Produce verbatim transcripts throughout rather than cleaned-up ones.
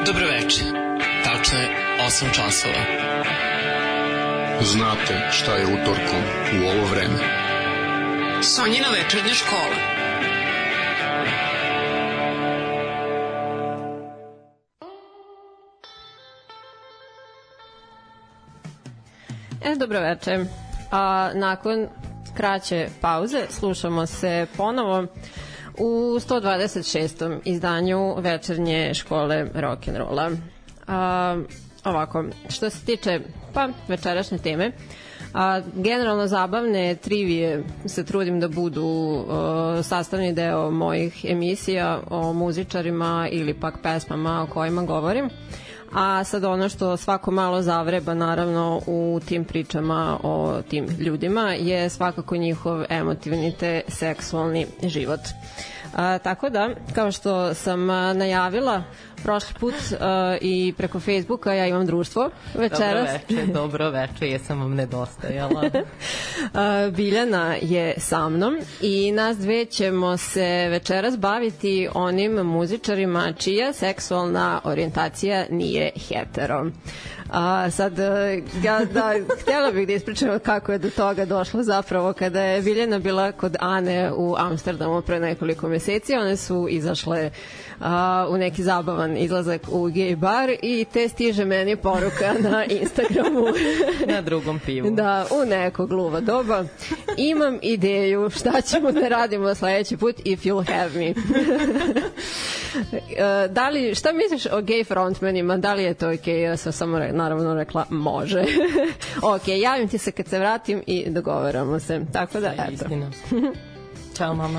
Dobroveče. Tačno je osam časova. Znate šta je utorkom u ovo vreme? Sonjina večernja škola. E, dobroveče. A nakon kraće pauze slušamo se ponovo u sto dvadeset šestom izdanju večernje škole rock'n'rolla. A, ovako, što se tiče pa večerašnje teme, a generalno zabavne trivije se trudim da budu o, sastavni deo mojih emisija o muzičarima ili pak pesmama o kojima govorim. A sad ono što svako malo zavreba naravno u tim pričama o tim ljudima je svakako njihov emotivni te seksualni život. A, tako da, kao što sam a, najavila prošli put a, i preko Facebooka, ja imam društvo večeras. Dobro veče, dobro veče, jesam vam nedostajala. a, Biljana je sa mnom i nas dve ćemo se večeras baviti onim muzičarima čija seksualna orijentacija nije hetero. A sad, ja da, htjela bih da ispričam kako je do toga došlo zapravo kada je Biljana bila kod Ane u Amsterdamu pre nekoliko meseci. One su izašle a, u neki zabavan izlazak u gej bar i te stiže meni poruka na Instagramu. Na drugom pivu. Da, u neko gluva doba. Imam ideju šta ćemo da radimo sledeći put if you'll have me. Da li, šta misliš o gej frontmanima? Da li je to okej? Ja sam samo re, naravno rekla može. Ok, javim ti se kad se vratim i dogovaramo se. Tako da, eto. Istina. Ćao, mama.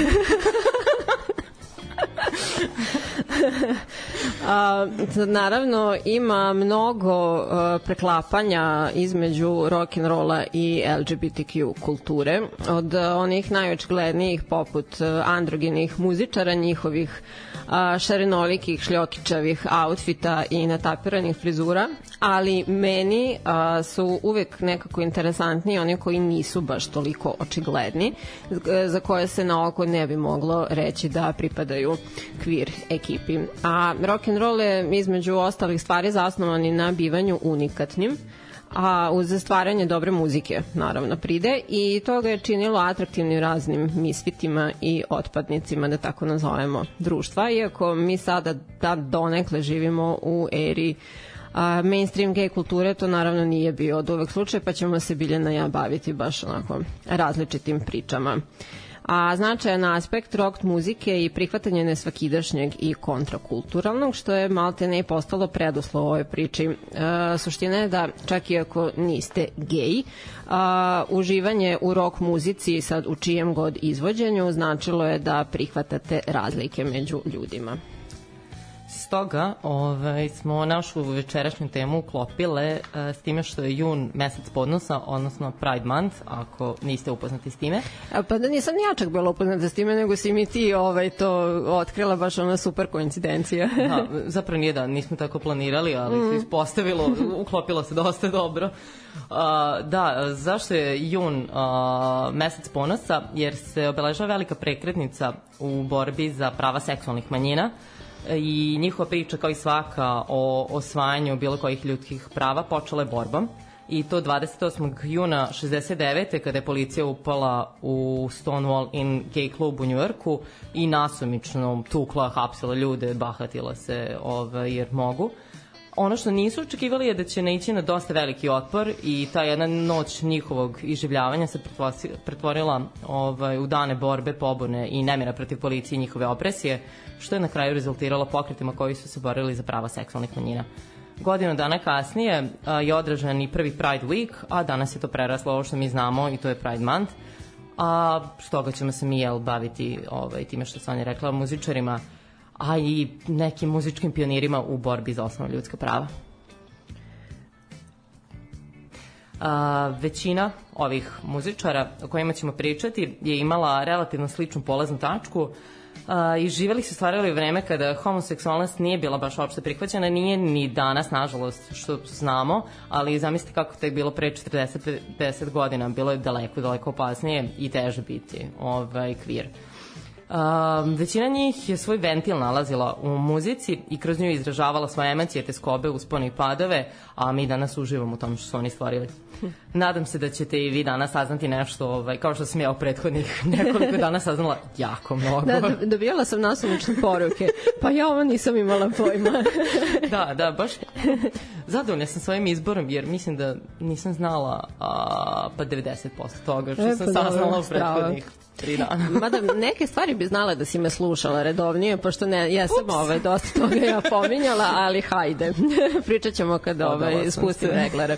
A, naravno ima mnogo uh, preklapanja između rock'n'rolla i el ge be te kju kulture, od uh, onih najočiglednijih poput uh, androgenih muzičara, njihovih uh, šarenolikih šljokičavih outfita i natapiranih frizura, ali meni uh, su uvek nekako interesantni oni koji nisu baš toliko očigledni, za koje se na oko ne bi moglo reći da pripadaju queer ekipi. A rock'n'roll je između ostalih stvari zasnovan i na bivanju unikatnim, a uz stvaranje dobre muzike naravno pride, i to ga je činilo atraktivnim raznim misfitima i otpadnicima, da tako nazovemo, društva, iako mi sada da donekle živimo u eri a, mainstream gay kulture, to naravno nije bio od uvek slučaj, pa ćemo se Biljana i ja baviti baš onako različitim pričama. A značajan aspekt rock muzike i prihvatanje nesvakidašnjeg i kontrakulturalnog, što je malte ne postalo preduslov ovoj priči. E, suština je da čak i ako niste gej, a, uživanje u rock muzici sad u čijem god izvođenju značilo je da prihvatate razlike među ljudima. Stoga ovaj, smo našu večerašnju temu uklopile uh, s time što je jun mesec podnosa, odnosno Pride Month, ako niste upoznati s time. A, pa da nisam ja čak bila upoznata s time, nego si mi ti ovaj, to otkrila, baš ona super koincidencija. Da, zapravo nije da, nismo tako planirali, ali mm. se ispostavilo, uklopilo se dosta dobro. Uh, da, zašto je jun uh, mesec ponosa? Jer se obeležava velika prekretnica u borbi za prava seksualnih manjina, i njihova priča, kao i svaka, o osvajanju bilo kojih ljudskih prava počela je borbom, i to dvadeset osmog juna šezdeset devete kada je policija upala u Stonewall Inn gay klub u Njujorku i nasumično tukla, hapsila ljude, bahatila se ovaj, jer mogu. Ono što nisu očekivali je da će naići na dosta veliki otpor, i ta jedna noć njihovog iživljavanja se pretvorila ovaj, u dane borbe, pobune i nemira protiv policije i njihove opresije, što je na kraju rezultiralo pokretima koji su se borili za prava seksualnih manjina. Godinu dana kasnije a, je održan i prvi Pride Week, a danas je to preraslo ovo što mi znamo, i to je Pride Month. A stoga ćemo se mi jel, baviti ovaj, time što sam je rekla, muzičarima, a i nekim muzičkim pionirima u borbi za osnovna ljudska prava. A, većina ovih muzičara o kojima ćemo pričati je imala relativno sličnu polaznu tačku, a, i živeli su stvarali vreme kada homoseksualnost nije bila baš uopšte prihvaćena, nije ni danas, nažalost, što znamo, ali zamislite kako to je bilo pre četrdeset do pedeset godina, bilo je daleko, daleko opasnije i teže biti ovaj, queer. Um, većina njih je svoj ventil nalazila u muzici i kroz nju izražavala svoje emocije, teskobe, uspone i padove, a mi danas uživamo u tom što su oni stvorili. Nadam se da ćete i vi danas saznati nešto, ovaj, kao što sam ja u prethodnih nekoliko dana saznala jako mnogo. Da, dobijala sam nasumične poruke, pa ja ovo nisam imala pojma. Da, da, baš zadovoljna sam svojim izborom, jer mislim da nisam znala a, pa devedeset posto toga što e, sam saznala u prethodnih tri dana. Mada neke stvari bi znala da si me slušala redovnije, pošto ne, ja sam ovaj, dosta toga ja pominjala, ali hajde, pričat ćemo kada ovaj, spustim reglere.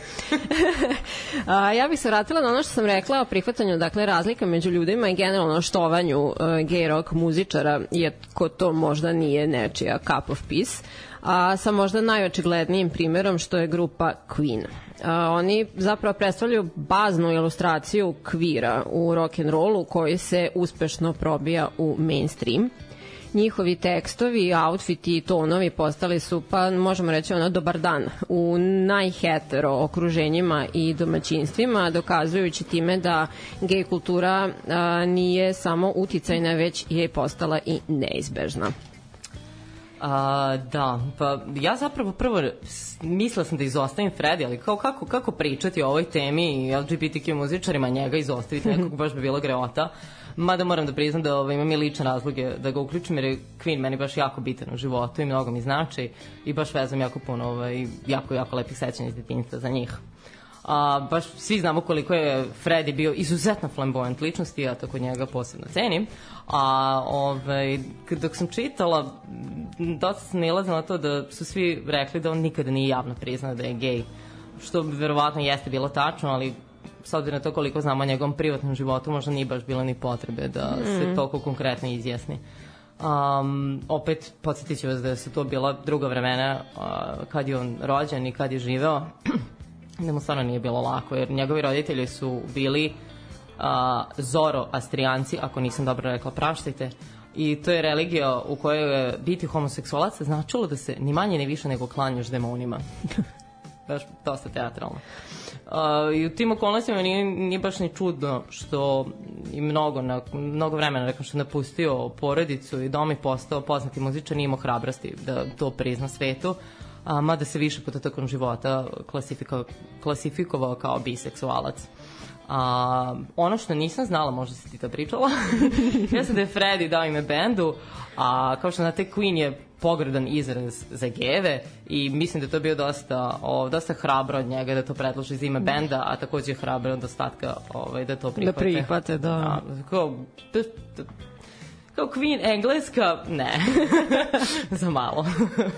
A, ja bih se vratila na ono što sam rekla o prihvatanju, dakle, razlika među ljudima i generalno štovanju uh, gay rock muzičara, iako to možda nije nečija cup of peace, a sa možda najočiglednijim primjerom što je grupa Queen. A, oni zapravo predstavljaju baznu ilustraciju kvira u rock'n'rollu koji se uspešno probija u mainstream. Njihovi tekstovi, outfiti i tonovi postali su, pa možemo reći ono, dobar dan u najhetero okruženjima i domaćinstvima, dokazujući time da gej kultura a, nije samo uticajna, već je postala i neizbežna. A, da, pa ja zapravo prvo mislila sam da izostavim Fredi, ali kao kako, kako pričati o ovoj temi i L G B T Q muzičarima, njega izostaviti nekog baš bi bilo greota. Mada moram da priznam da ovaj, imam i lične razloge da ga uključim, jer je Queen meni baš jako bitan u životu i mnogo mi znači i baš vezam jako puno ovaj, jako, jako lepih sećanja iz detinjstva za njih. A, baš svi znamo koliko je Freddie bio izuzetno flamboyant ličnosti, ja to kod njega posebno cenim. A ovaj, dok sam čitala, dosta sam nalazila na to da su svi rekli da on nikada nije javno priznao da je gej, što verovatno jeste bilo tačno, ali s obzirom na to koliko znamo o njegovom privatnom životu, možda nije baš bilo ni potrebe da se toliko konkretno izjasni. Um, opet, podsjetit ću vas da su to bila druga vremena uh, kad je on rođen i kad je živeo, da mu stvarno nije bilo lako, jer njegovi roditelji su bili uh, Zoroastrijanci, ako nisam dobro rekla, praštajte, i to je religija u kojoj je biti homoseksualac značilo da se ni manje ni više nego klanjaš demonima. Baš dosta teatralno. Uh, I u tim okolnostima nije, nije baš ni čudno što i mnogo, na, mnogo vremena rekao što je napustio porodicu i dom i postao poznati muzičar, nije imao hrabrosti da to prizna svetu, a, mada se više puta tokom života klasifiko, klasifikovao kao biseksualac. A, ono što nisam znala, možda si ti to pričala, ja sam da je Freddie dao ime bendu, a kao što znate, Queen je pogrdan izraz za geve i mislim da to bio dosta, o, dosta hrabro od njega da to predloži za ime benda, a takođe je hrabro od ostatka ovaj, da to prihvate. Da prihvate, da. A, kao, kao Queen engleska, ne, za malo.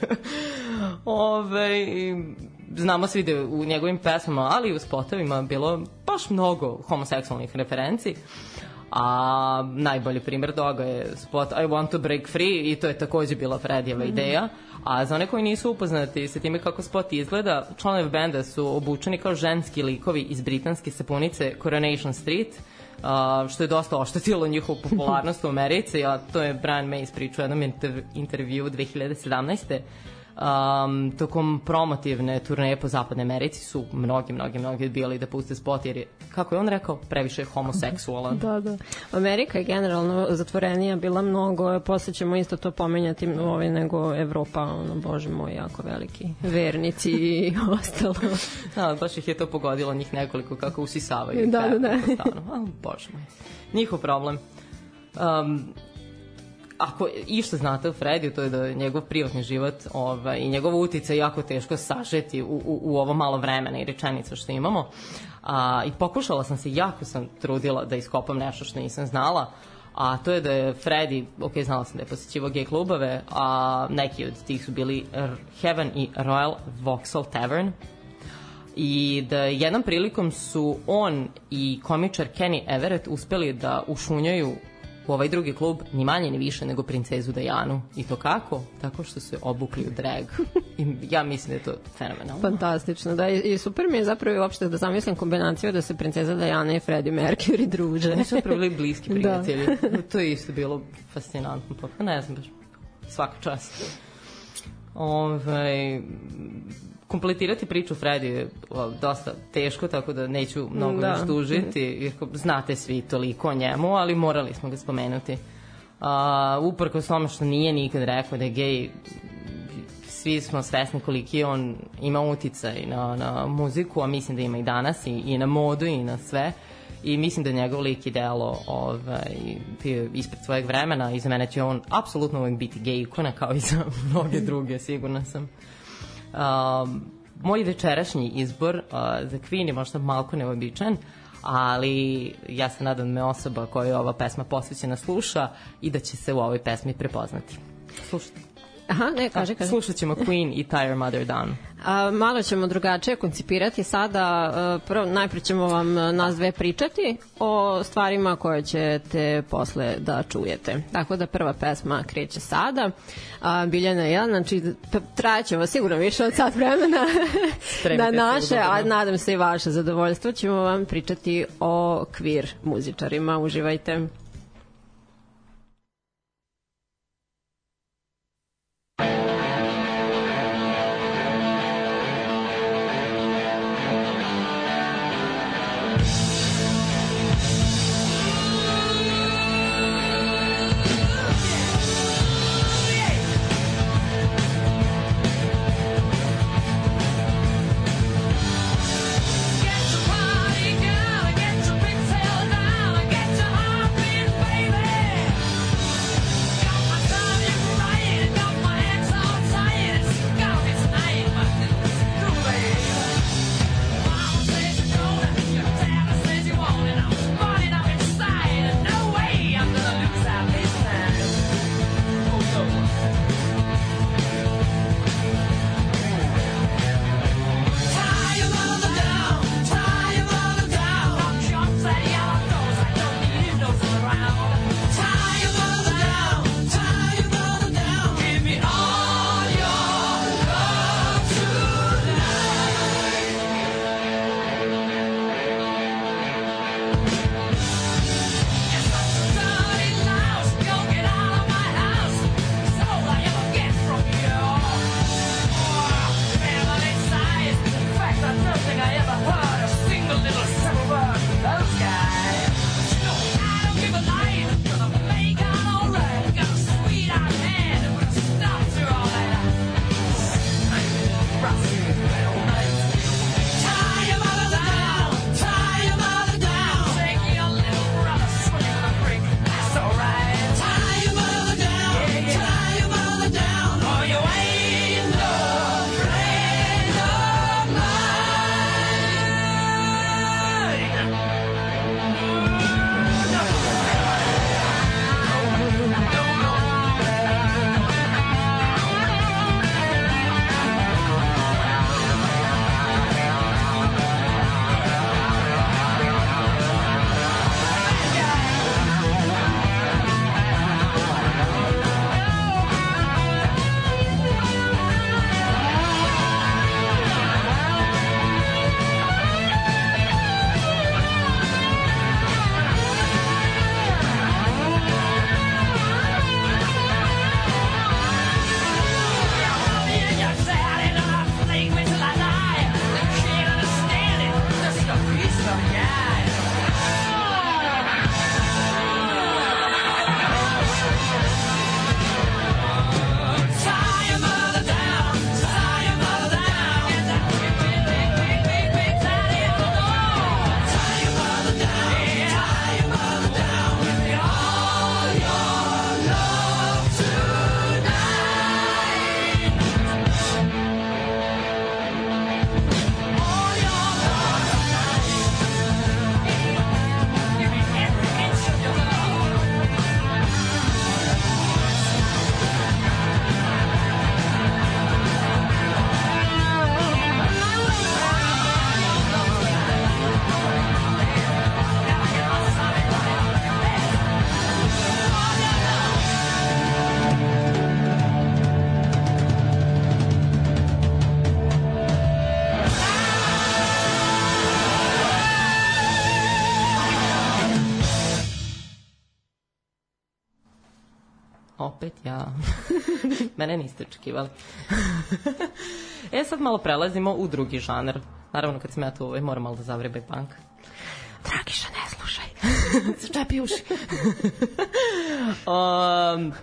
Ove, znamo svi da u njegovim pesmama, ali i u spotovima bilo baš mnogo homoseksualnih referenci. A najbolji primjer toga je spot I want to break free i to je takođe bila Fredijeva mm-hmm. ideja. A za one koji nisu upoznati sa time kako spot izgleda, članovi benda su obučeni kao ženski likovi iz britanske sapunice Coronation Street, Uh, što je dosta oštetilo njihovu popularnost u Americi, a to je Brian May ispričao u jednom interv- intervju dve hiljade sedamnaeste. Um, tokom promotivne turneje po zapadnoj Americi su mnogi, mnogi, mnogi odbijali da puste spot, jer je, kako je on rekao, previše homoseksualan. Da, da. Amerika je generalno zatvorenija bila mnogo, posle ćemo isto to pomenjati ovaj, nego Evropa, ono, bože moj, jako veliki vernici i ostalo. Da, baš ih je to pogodilo, njih nekoliko kako usisavaju. Da, da, da. A, bože moj. Njihov problem. Um, Ako išta znate o Frediju, to je da njegov privatni život ovaj, i njegov uticaj jako teško sažeti u, u, u ovo malo vremena i rečenica što imamo. A, I pokušala sam se, jako sam trudila da iskopam nešto što nisam znala, a to je da je Fredi, ok, znala sam da je posjećivao gej klubove, a neki od tih su bili Heaven i Royal Vauxhall Tavern, i da jednom prilikom su on i komičar Kenny Everett uspeli da ušunjaju u ovaj drugi klub ni manje ni više nego princezu Dajanu. I to kako? Tako što se obukli u drag. I ja mislim da je to fenomenalno. Fantastično, da. I super mi je zapravo i uopšte da zamislim kombinaciju da se princeza Dajana i Freddie Mercury druže. Oni su zapravo bili bliski prijatelji. Da. To je isto bilo fascinantno. Pa ne znam, baš svaka čast. Ove, kompletirati priču Fredi je dosta teško, tako da neću mnogo da. još dužiti, jer znate svi toliko o njemu, ali morali smo ga spomenuti. Uh, uprkos tome što nije nikad rekao da je gej, svi smo svesni koliki on ima uticaj na, na muziku, a mislim da ima i danas i, i na modu i na sve. I mislim da njegov lik i delo ovaj, bio ispred svojeg vremena i za mene će on apsolutno uvijek biti gej ikona kao i za mnoge druge, sigurna sam. Um, moj večerašnji izbor uh, za Queen je možda malko neobičan, ali ja se nadam da me osoba koju ova pesma posvećena sluša i da će se u ovoj pesmi prepoznati. Slušajte. Aha, ne, kaže, kaže. Slušat ćemo Queen i Tie Your Mother Down. A, malo ćemo drugačije koncipirati sada. Prvo, najprije ćemo vam nas dve pričati o stvarima koje ćete posle da čujete. Tako da prva pesma kreće sada. A, Biljana i ja, znači trajaće vas sigurno više od sat vremena na naše, a nadam se i vaše zadovoljstvo. Ćemo vam pričati o queer muzičarima. Uživajte. Opet ja. Mene niste očekivali. E, sad malo prelazimo u drugi žanar. Naravno, kad sam ja tu ovaj, moram malo da zavrebaj punk. Dragiša, ne slušaj. Začepi uši. Um,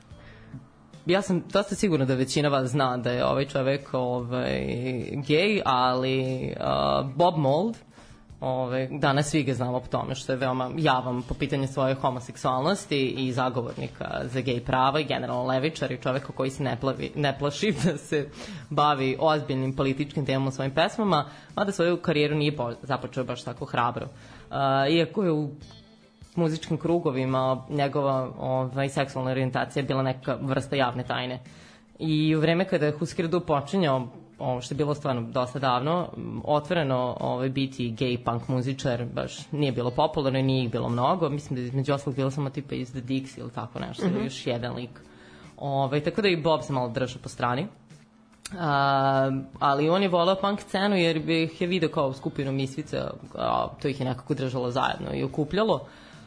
ja sam dosta sigurna da većina vas zna da je ovaj čovek ovaj, gej, ali uh, Bob Mould, Ove, danas svi ga znamo po tome što je veoma javan po pitanju svoje homoseksualnosti i zagovornika za gej prava i generalno levičar i čoveka koji se ne, plavi, ne plaši da se bavi ozbiljnim političkim temama u svojim pesmama, mada svoju karijeru nije po, započeo baš tako hrabro. Uh, iako je u muzičkim krugovima njegova ovaj, seksualna orijentacija bila neka vrsta javne tajne. I u vreme kada je Husker Du počinjao, ovo što je bilo stvarno dosta davno, otvoreno ovaj, biti gay punk muzičar baš nije bilo popularno i nije ih bilo mnogo. Mislim da je između ostalog bilo samo tipa iz The Dicks ili tako nešto, mm-hmm. ili još jedan lik. Ovaj, tako da i Bob se malo držao po strani. A, ali on je volao punk scenu jer bi ih je vidio kao skupinu misvica, a, to ih je nekako držalo zajedno i okupljalo.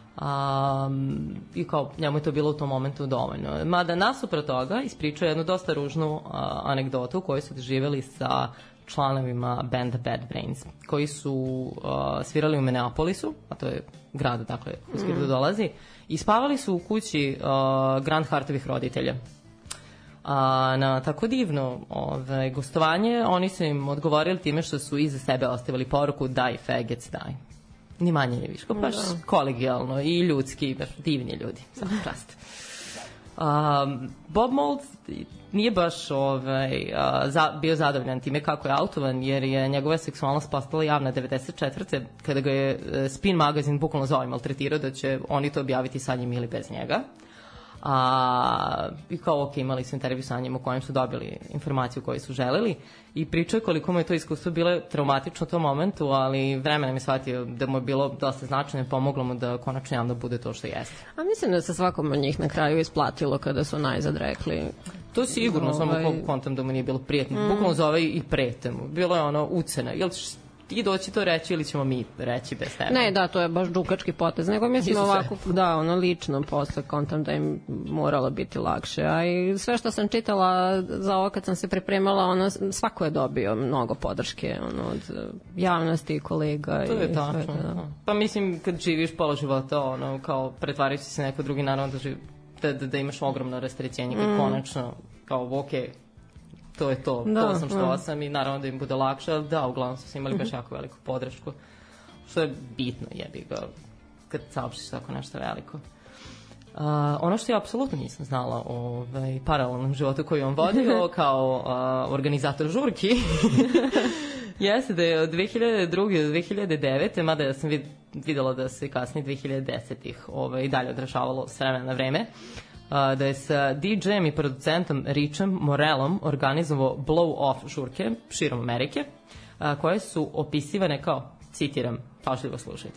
Um, i kao njemu je to bilo u tom momentu dovoljno. Mada nasuprot toga ispričao jednu dosta ružnu uh, anegdotu koju su doživjeli sa članovima benda Bad Brains, koji su uh, svirali u Minneapolisu, a to je grad dakle Husker Du dolazi, i spavali su u kući uh, Grant Hartovih roditelja. A, na tako divno ove, gostovanje oni su im odgovorili time što su iza sebe ostavili poruku daj faggots, daj. Ni manje ni više, baš no. kolegijalno i ljudski, baš divni ljudi, samo čast. Um, Bob Mould nije baš ovaj, a, za, bio zadovoljan time kako je autovan, jer je njegova seksualnost postala javna devedeset četvrte kada ga je Spin magazin bukvalno zove maltretirao da će oni to objaviti sa njim ili bez njega. A, i kao ok, imali su intervju sa njim u kojem su dobili informaciju koju su želeli i pričao je koliko mu je to iskustvo bilo traumatično u tom momentu, ali vremenom je shvatio da mu je bilo dosta značajno i pomoglo mu da konačno javno bude to što jeste. A mislim da se svakom od njih na kraju isplatilo kada su najzad rekli. To sigurno, ovaj... samo koliko kontam da mu nije bilo prijatno. Mm. Bukvalno zove i prete mu. Bilo je ono ucena. Jel ti doći to reći ili ćemo mi reći bez tebe? Ne, da, to je baš dugački potez, nego mislim Isuse. ovako, da, ono lično posle kontam da im moralo biti lakše, a i sve što sam čitala za ovo kad sam se pripremala, ono, svako je dobio mnogo podrške, ono, od javnosti i kolega. To je i tačno. Sve, da. Pa mislim, kad živiš pola života, ono, kao pretvarajući se neko drugi, naravno da, živ, da, da, da imaš ogromno rastrećenje, kad mm. konačno, kao, okej, okay, to je to, da, to sam što da. sam i naravno da im bude lakše, ali da, uglavnom su imali baš jako veliku podršku, što je bitno, jebi ga, kad saopštiš tako nešto veliko. Uh, ono što ja apsolutno nisam znala o ovaj, paralelnom životu koji on vodio kao uh, organizator žurki, jeste da je od dve hiljade druge do dve hiljade devete, mada ja sam vid, videla da se kasnije dve hiljade desetih ovaj, dalje odražavalo s vremena na vreme, da je sa D J-em i producentom Richem Morelom organizovao blow-off žurke širom Amerike, koje su opisivane kao, citiram, pažljivo slušajte.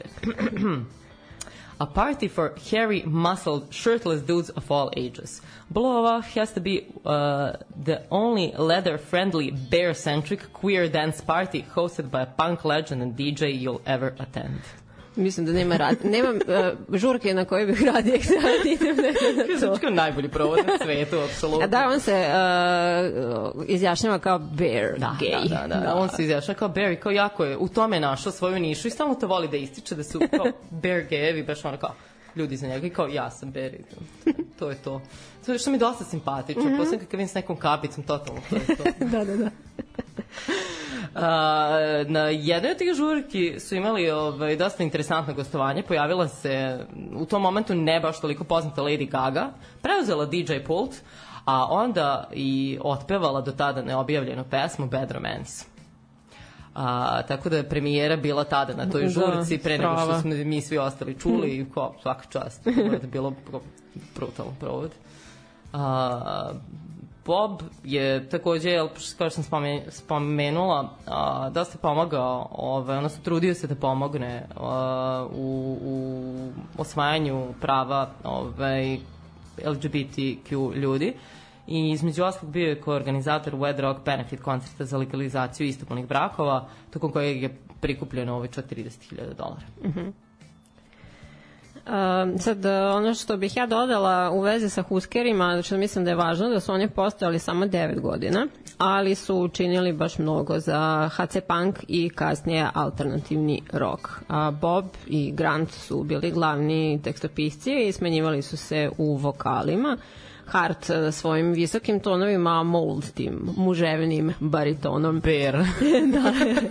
A party for hairy, muscled, shirtless dudes of all ages. Blow-off has to be uh, the only leather-friendly, bear-centric, queer dance party hosted by a punk legend and D J you'll ever attend. Mislim da nema rad, nema uh, žurke na kojoj bih radije sad idem na to. Kao najbolji provod na svetu, apsolutno. Da, on se uh, izjašnjava kao bear da, gay. Da, da, da, da, on se izjašnjava kao bear i kao jako je u tome našao svoju nišu i stalno to voli da ističe da su kao bear gayevi, baš ono kao ljudi za njega i kao ja sam bear. To je to. To je što mi dosta simpatično. Mm-hmm. Posledno kad vidim s nekom kapicom, totalno to je to. Da, da, da. Uh, na jednoj od tih žurki su imali ovaj, dosta interesantno gostovanje. Pojavila se u tom momentu ne baš toliko poznata Lady Gaga, preuzela D J pult, a onda i otpevala do tada neobjavljenu pesmu Bad Romance. A, tako da je premijera bila tada na toj žurci, pre nego što smo mi svi ostali čuli i ko, svaka čast. To je bilo brutalno provod. A, Bob je takođe, kao što sam spomenula, a, dosta pomagao, ovaj, odnosno trudio se da pomogne a, u, u osvajanju prava ovaj, L G B T Q ljudi. I između ostalog bio je koorganizator Wed Rock Benefit koncerta za legalizaciju istopolnih brakova, tokom kojeg je prikupljeno ovaj čak trideset hiljada dolara. Mhm. Uh, sad, ono što bih ja dodala u vezi sa Huskerima, što mislim da je važno, da su oni postojali samo devet godina, ali su učinili baš mnogo za ha ce punk i kasnije alternativni rock. A Bob i Grant su bili glavni tekstopisci i smenjivali su se u vokalima. Hart svojim visokim tonovima, a Mould tim muževnim baritonom. Per. Da.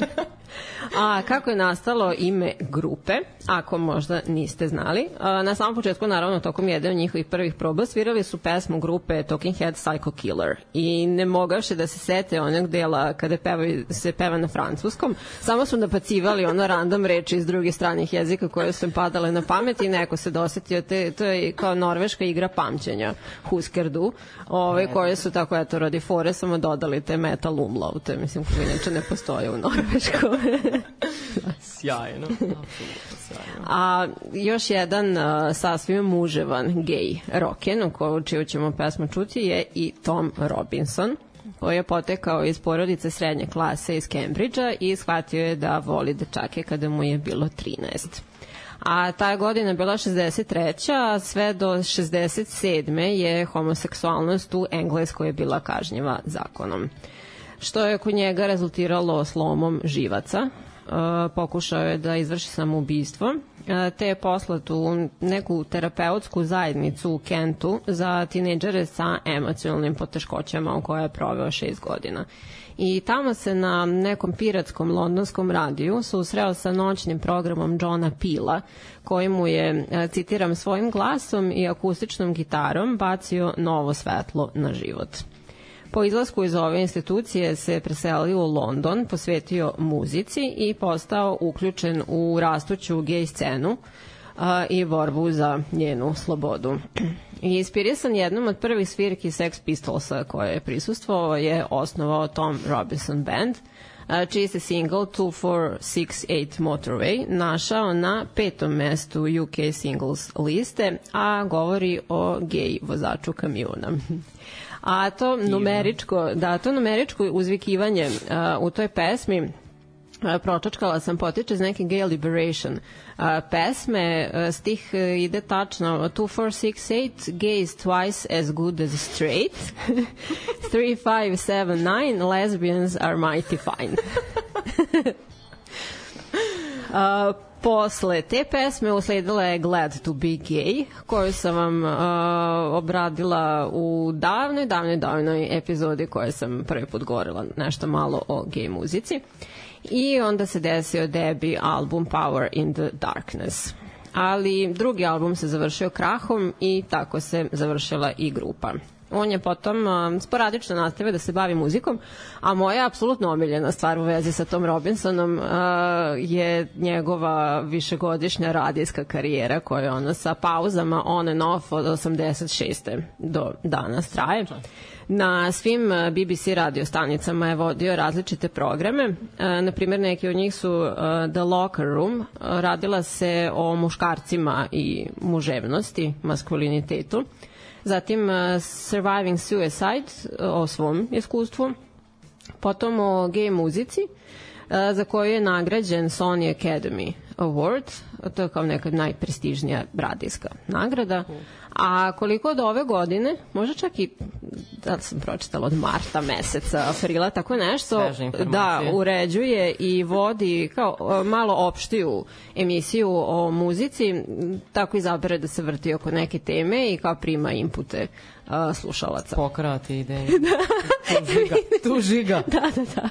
A kako je nastalo ime grupe, ako možda niste znali? Na samom početku, naravno, tokom jedne od njihovih prvih proba svirali su pesmu grupe Talking Head Psycho Killer i ne mogavše da se sete onog dela kada pevaju, se peva na francuskom, samo su napacivali ono random reči iz drugih stranih jezika koje su im padale na pamet i neko se dosetio, te, to je kao norveška igra pamćenja, Husker Du, ove, koje su tako, eto, radi fore samo dodali te metal umlaute, mislim, koji inače ne postoje u norveškom. Sjajno, apsolutno sjajno. A još jedan uh, sasvim muževan gej rocken, u koju čiju ćemo pesmu čuti, je i Tom Robinson, koji je potekao iz porodice srednje klase iz Cambridgea i shvatio je da voli dečake kada mu je bilo trinaest. A ta godina je bila šezdeset treća, a sve do šezdeset sedme je homoseksualnost u Engleskoj bila kažnjiva zakonom, što je kod njega rezultiralo slomom živaca. Uh, pokušao je da izvrši samoubistvo, uh, te je poslat u neku terapeutsku zajednicu u Kentu za tinejdžere sa emocionalnim poteškoćama u kojoj je proveo šest godina. I tamo se na nekom piratskom londonskom radiju susreo sa noćnim programom Johna Peela, koji mu je, citiram, svojim glasom i akustičnom gitarom bacio novo svetlo na život. Po izlasku iz ove institucije se preselio u London, posvetio muzici i postao uključen u rastuću gej scenu a, i borbu za njenu slobodu. I inspirisan jednom od prvih svirki Sex Pistolsa koje je prisustvovao je osnovao Tom Robinson Band, a, čiji se single two four six eight Motorway našao na petom mestu U K singles liste, a govori o gej vozaču kamiona. A to numeričko, da, to numeričko uzvikivanje uh, u toj pesmi uh, pročačkala sam, potiče iz neke Gay Liberation uh, pesme, uh, stih uh, ide tačno two four six eight, gay is twice as good as straight, three five seven nine, lesbians are mighty fine. uh, Posle te pesme usledila je Glad to be gay, koju sam vam uh, obradila u davnoj, davnoj, davnoj epizodi koje sam prvi put govorila nešto malo o gay muzici. I onda se desio debi album Power in the Darkness. Ali drugi album se završio krahom i tako se završila i grupa. On je potom uh, sporadično nastavio da se bavi muzikom, a moja apsolutno omiljena stvar u vezi sa Tom Robinsonom uh, je njegova višegodišnja radijska karijera koja je ona sa pauzama on and off od osamdeset šeste do danas traje. Na svim B B C radio stanicama je vodio različite programe, uh, na primjer neki od njih su uh, The Locker Room, uh, radila se o muškarcima i muževnosti, maskulinitetu. Zatim uh, Surviving Suicide, uh, o svom iskustvu, potom o gej muzici, uh, za koju je nagrađen Sony Academy Award, to je kao neka najprestižnija radijska nagrada. A koliko od ove godine, možda čak i, da sam pročitala od marta meseca, aprila, tako nešto, da uređuje i vodi kao malo opštiju emisiju o muzici, tako izabere da se vrti oko neke teme i kao prima inpute uh, slušalaca. Pokrati ideje. Tu žiga. Tu žiga. Da, da, da.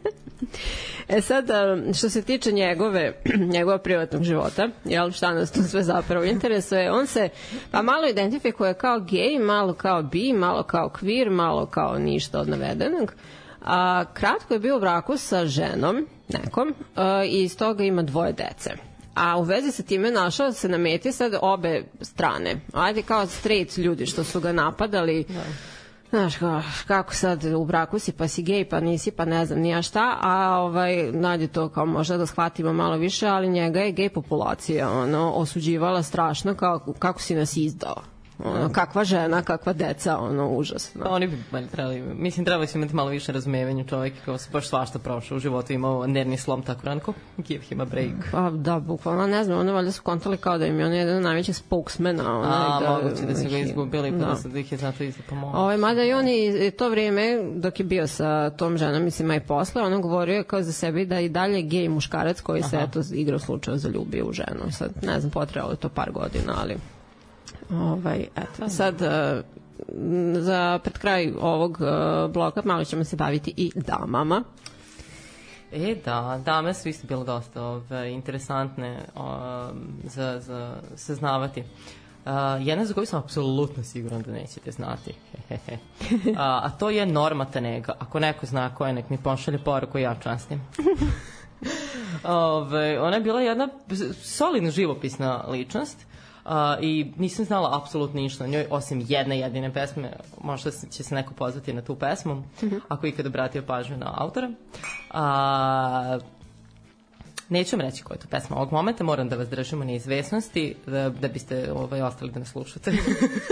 E sad, što se tiče njegove, njegova privatnog života, jel, šta nas tu sve zapravo interesuje, on se pa malo identifikuje kao gej, malo kao bi, malo kao queer, malo kao ništa od navedenog. A, kratko je bio u braku sa ženom, nekom, a, i iz toga ima dvoje dece. A u vezi sa time našao se na meti sad obe strane. Ajde kao straight ljudi što su ga napadali, da. Znaš, kako sad u braku si, pa si gej, pa nisi, pa ne znam nija šta, a ovaj, nadje to kao možda da shvatimo malo više, ali njega je gej populacija ono, osuđivala strašno kao kako si nas izdao. ono, kakva žena, kakva deca, ono, užasno. Oni bi trebali, mislim, trebali su imati malo više razumevanja, čovjek kao se baš svašta prošao u životu, imao nervni slom, tako ranko, give him a break. Pa da, bukvalno, ne znam, ono valjda su kontali kao da im je on jedan od najvećih spokesmena. A, da, moguće da su ga izgubili, pa da, da ih je zato isto pomoći. Ovaj, mada i on i to vrijeme, dok je bio sa tom ženom, mislim, a i posle, ono govorio je kao za sebi da i dalje gej muškarac koji se, eto, igra u slučaju zaljubio u ženu. Sad, ne znam, potrebalo je to par godina, ali ovaj, eto, sad za pred kraj ovog bloka malo ćemo se baviti i damama. E, da, dame su isto bile dosta ove, interesantne o, za, za saznavati. Uh, jedna za koju sam apsolutno siguran da nećete znati. uh, a to je Norma Tanega. Ako neko zna ko je, nek mi pošalje poruku, ja častim. Ove, ona je bila jedna solidna živopisna ličnost. Uh, i nisam znala apsolutno ništa o njoj, osim jedne jedine pesme. Možda će se neko pozvati na tu pesmu, mm-hmm. ako ikada obratio pažnju na autora. Uh, neću vam reći koja je to pesma ovog momenta, moram da vas držimo na izvesnosti da, da biste ovaj, ostali da nas slušate. uh,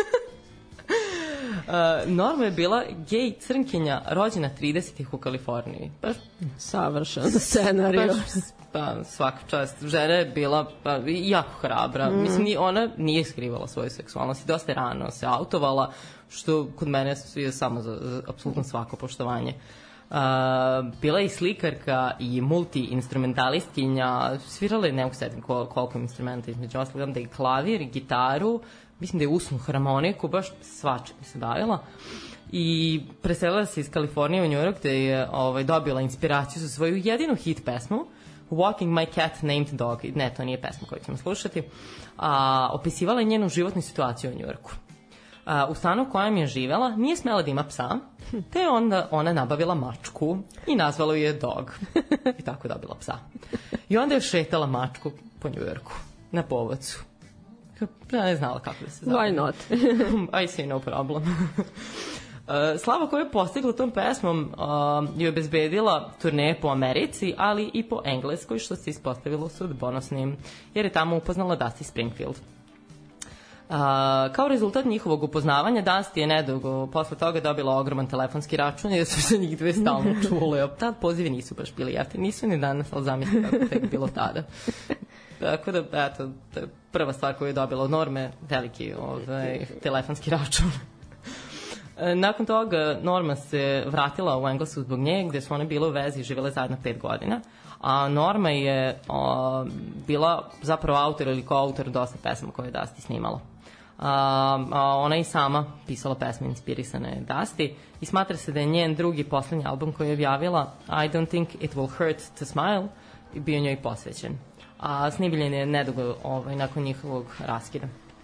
Norma je bila gej crnkinja rođena tridesetih u Kaliforniji. Baš savršen scenarij. Pa, svaka čast. Žena je bila pa, jako hrabra. Mm. Mislim, ona nije skrivala svoju seksualnost i dosta rano se autovala, što kod mene je samo za, za apsolutno svako poštovanje. Uh, bila je i slikarka i multi-instrumentalistkinja, svirala je, ne mogu setim kol, koliko instrumenta između ostalog, da je klavir, gitaru, mislim da je usnu harmoniku, baš svačim se bavila. I preselila se iz Kalifornije u New York, gde je ovaj, dobila inspiraciju za svoju jedinu hit pesmu, Walking My Cat Named Dog. Ne, to nije pesma koju ćemo slušati. A, opisivala je njenu životnu situaciju u New Yorku. A, u stanu u kojem je živela nije smela da ima psa, te onda ona nabavila mačku i nazvala je Dog. I tako je dobila psa. I onda je šetala mačku po New Yorku na povodcu. Ja ne znala kako da se zove. Why not? I see no problem. Slava koju je postigla tom pesmom uh, je obezbedila turneje po Americi, ali i po Engleskoj, što se ispostavilo sudbonosnim, jer je tamo upoznala Dusty Springfield. Uh, kao rezultat njihovog upoznavanja, Dusty je nedugo posle toga dobila ogroman telefonski račun jer su se njih dve stalno čule. Tad pozivi nisu baš bili jeftini, nisu ni danas, ali zamislite kako tek bilo tada. Tako da, eto, to je prva stvar koju je dobila od Norme, veliki ovaj, telefonski račun. Nakon toga Norma se vratila u Englesku zbog nje, gde su one bile u vezi i živjele zajedno pet godina. A Norma je o, bila zapravo autor ili koautor dosta pesma koje je Dusty snimala. A, a ona i sama pisala pesme inspirisane Dusty i smatra se da je njen drugi poslednji album koji je objavila, I Don't Think It Will Hurt to Smile, bio njoj posvećen. A snimljen je nedugo ovaj, nakon njihovog raskida.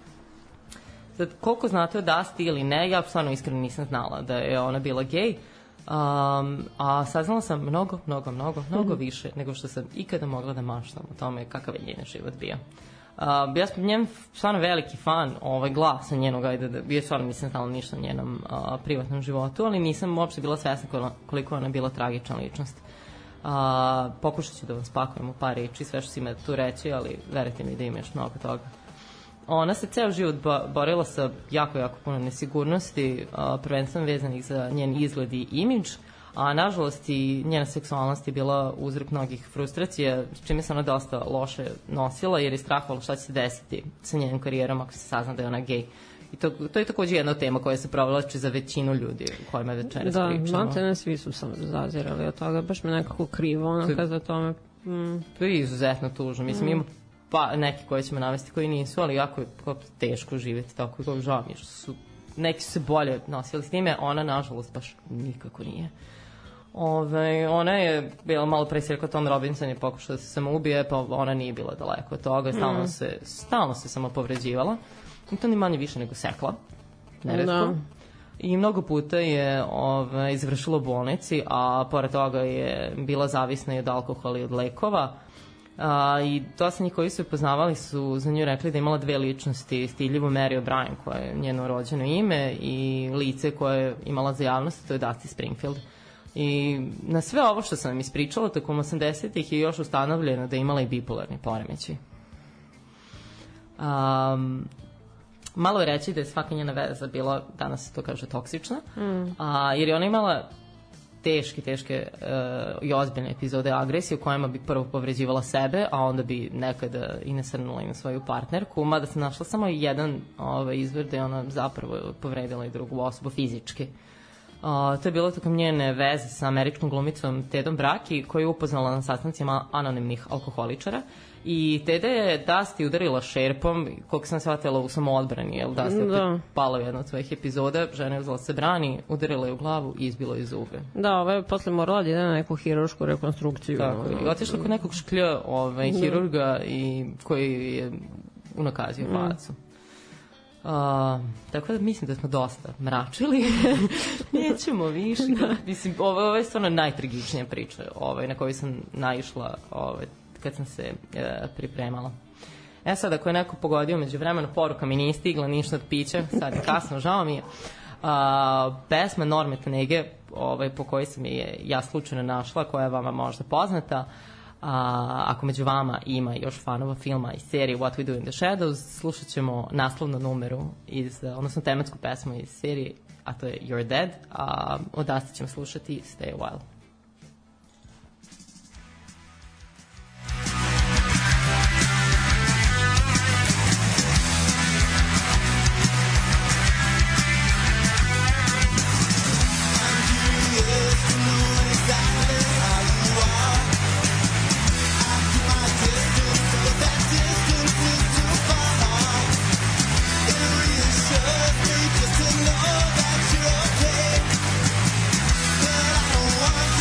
Sad, koliko znate o Dusty ili ne, ja stvarno iskreno nisam znala da je ona bila gej, um, a saznala sam mnogo, mnogo, mnogo, mnogo mm-hmm. više nego što sam ikada mogla da maštam o tome kakav je njen život bio. Uh, ja sam njen stvarno veliki fan ovaj, glasa njenog, ajde, da, ja stvarno nisam znala ništa o njenom uh, privatnom životu, ali nisam uopšte bila svesna koliko je ona bila tragična ličnost. Uh, pokušat ću da vam spakujem u par reči, sve što si ima tu reći, ali verujte mi da ima još mnogo toga. Ona se ceo život borila sa jako, jako puno nesigurnosti, prvenstveno vezanih za njen izgled i imidž, a nažalost i njena seksualnost je bila uzrok mnogih frustracija, s čime se ona dosta loše nosila, jer je strahovala šta će se desiti sa njenom karijerom ako se sazna da je ona gej. I to, to je takođe jedna tema koja se provlači za većinu ljudi u kojima je večeras da, pričamo. Da, znate, ne svi su sam zazirali od toga, baš me nekako krivo, ono kada za tome... Mm. To je izuzetno tužno, mislim, mm. ima pa neki koje ćemo navesti koji nisu, ali jako je teško živjeti tako i kao žao mi je što su neki su se bolje nosili s time, ona nažalost baš nikako nije. Ove, ona je bila malo pre si rekao Tom Robinson je pokušao da se samoubije, pa ona nije bila daleko od toga, stalno mm. se stalno se samo povređivala i to ni manje više nego sekla neretko. Da. I mnogo puta je ove, izvršila u bolnici, a pored toga je bila zavisna i od alkohola i od lekova. A, i dosta njih koji su je poznavali su za nju rekli da je imala dve ličnosti, stiljivu Mary O'Brien koja je njeno rođeno ime i lice koje je imala za javnost, to je Dusty Springfield. I na sve ovo što sam vam ispričala tokom osamdesetih je još ustanovljeno da je imala i bipolarni poremećaj. Um, malo je reći da je svaka njena veza bila, danas se to kaže, toksična, mm. a, jer je ona imala teške, teške uh, i ozbiljne epizode agresije u kojima bi prvo povređivala sebe, a onda bi nekada i nasrnula i na svoju partnerku, mada se našla samo jedan ovaj, izvor da je ona zapravo povredila i drugu osobu fizički. Uh, to je bilo tokom njene veze sa američkom glumicom Tedom Braki, koju je upoznala na sastancima anonimnih alkoholičara. I Teda je Dusty udarila šerpom, koliko sam shvatila u samoodbrani, jer Dusty je da. pala u jednu od svojih epizoda, žena je uzela se brani, udarila je u glavu i izbila je zube. Da, ova je posle morala da ide na neku hirušku rekonstrukciju. Tako, i otišla kod nekog šklja ovaj, hirurga i koji je unakazio facu. Uh, tako da mislim da smo dosta mračili. Nećemo više. Mislim, ovo, ovo je stvarno najtragičnija priča ovaj, na koju sam naišla ovaj, kad sam se e, pripremala. E sad, ako je neko pogodio među vremenu, poruka mi nije stigla, ništa od pića, sad je kasno, žao mi je. A, pesma Norme Tanege, ovaj, po kojoj sam je ja slučajno našla, koja je vama možda poznata, a, ako među vama ima još fanova filma i serije What We Do in the Shadows, slušat ćemo naslovnu numeru, iz, odnosno tematsku pesmu iz serije, a to je You're Dead, a od Dusty ćemo slušati Stay a While. Just to know that you're okay, but I don't want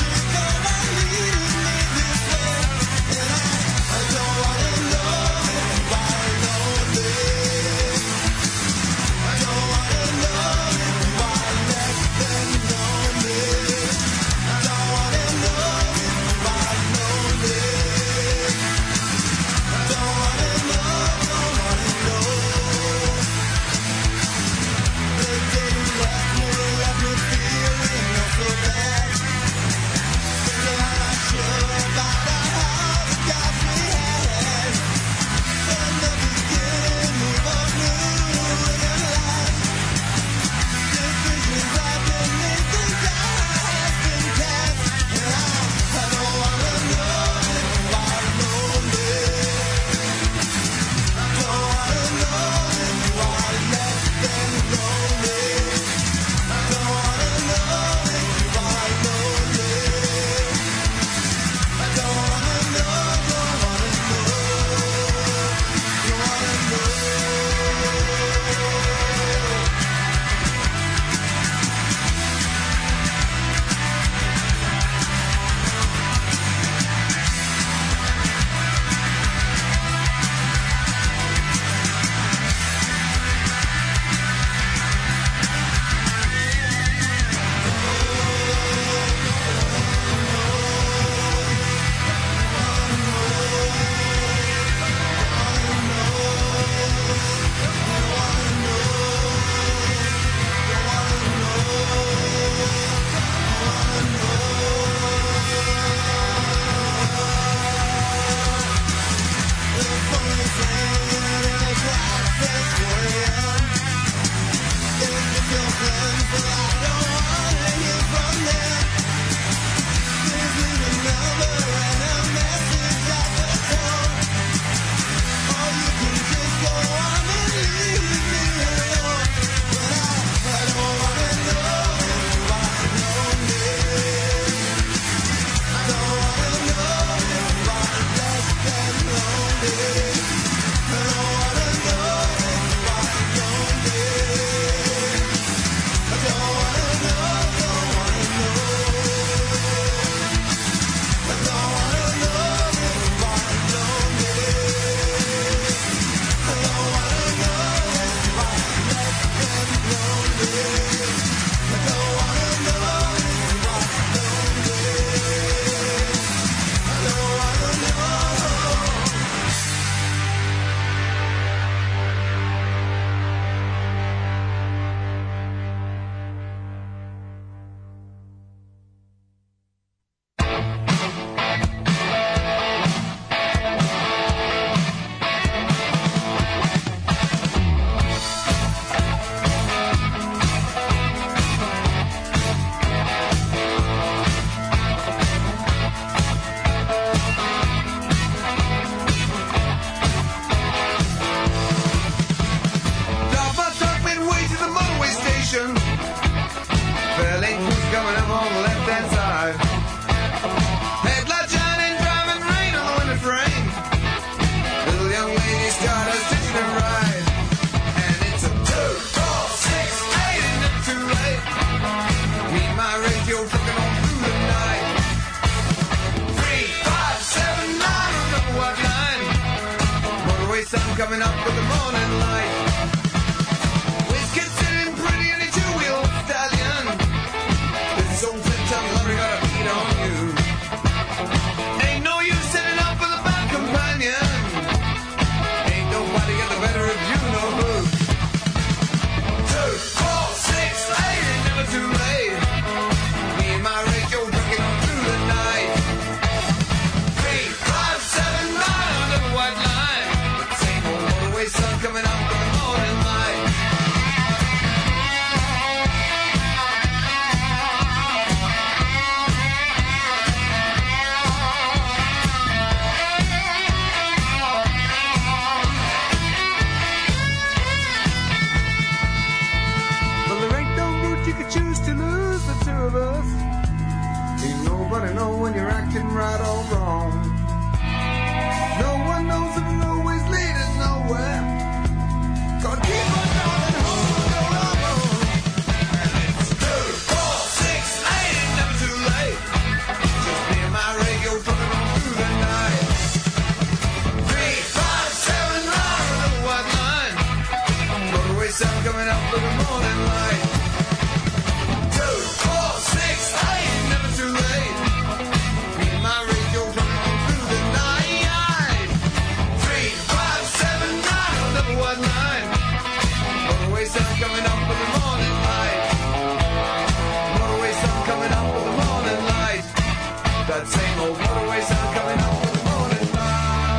coming up with the morning light. Whiz kid sitting pretty in a two-wheel stallion. This old ten-ton lorry got a beat on you. Ain't no use setting up with a bad companion. Ain't nobody got the better of you, no hook. Two, four, six, eight, ain't never too late. Me and my radio drinking on through the night. Three, five, seven, nine, under the white line. The same old motorway sun coming up with the morning light. Well, there ain't no route you could choose to lose the two of us. Ain't nobody know when you're acting right or wrong. No one knows if the roadway's leading nowhere. Gotta keep on driving home on your own. And it's two, four, six, eight, ain't never too late. Just me and my radio trucking on through the night. Three, five, seven, nine, another white line. Motorway sun coming up with the morning light. Two, four, six, eight, ain't never too late. Me and my radio trucking on through the night. Three, five, seven, nine, another white line. Motorway sun coming up with the morning light. Motorway sun coming up with the morning light. That same old motorway sun coming up with the morning light.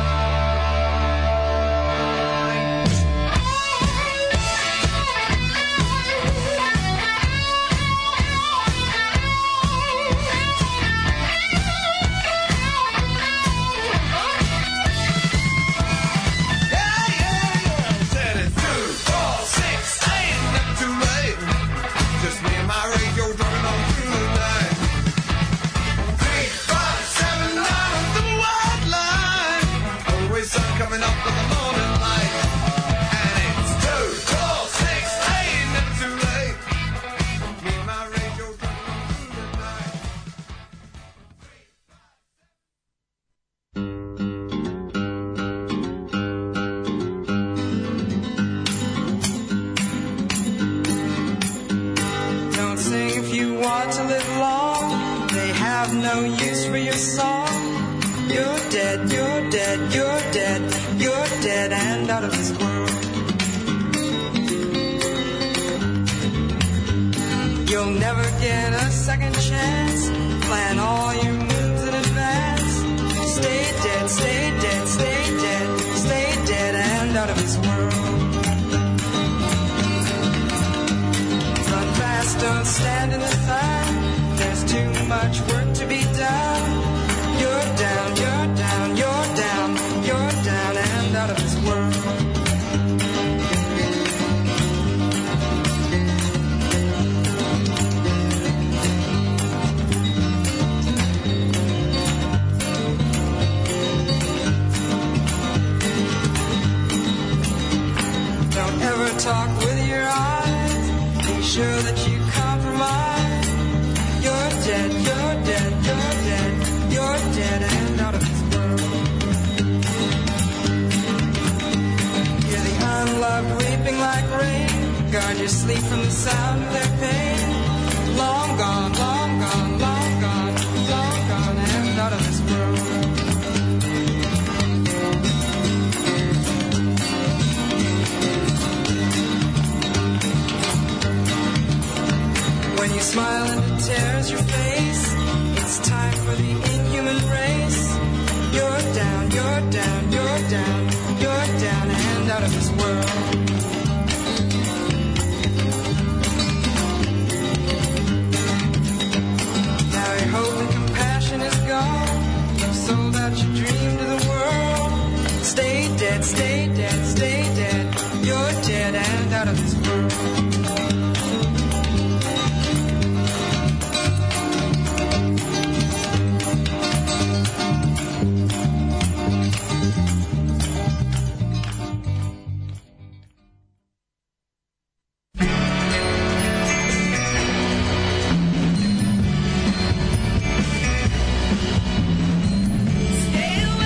Yeah, yeah, yeah. Said it's two, four, six, eight, never too late. Just me and my radio driving on through the night. Three, five, seven, nine, the white line. Always sun coming up with the morning light. And it's two, four, six, eight, never too late. Me and my radio driving on through the night. Don't sing if you want to live long. They have no use for your song. You're dead, you're dead, you're dead, you're dead and out of this world. You'll never get a second chance. Plan all your moves in advance. Stay dead, stay dead, stay dead, stay dead and out of this world. Run fast, don't stand in the sun. There's too much work to be done. You're down, you're down, you're down, you're down and out of this world. Don't ever talk with your eyes. Be sure that you compromise. You're dead, you're dead, you're dead, you're dead and out of this world. Hear the unloved weeping like rain. Guard your sleep from the sound of their pain. Long gone, long gone, long gone, long gone and out of this world. When you smile and it tears your face, it's time for the inhuman race. You're down, you're down, you're down, you're down and out of this world. Now your hope and compassion is gone. You've sold out your dream to the world. Stay dead, stay dead, stay dead. You're dead and out of this world. Stay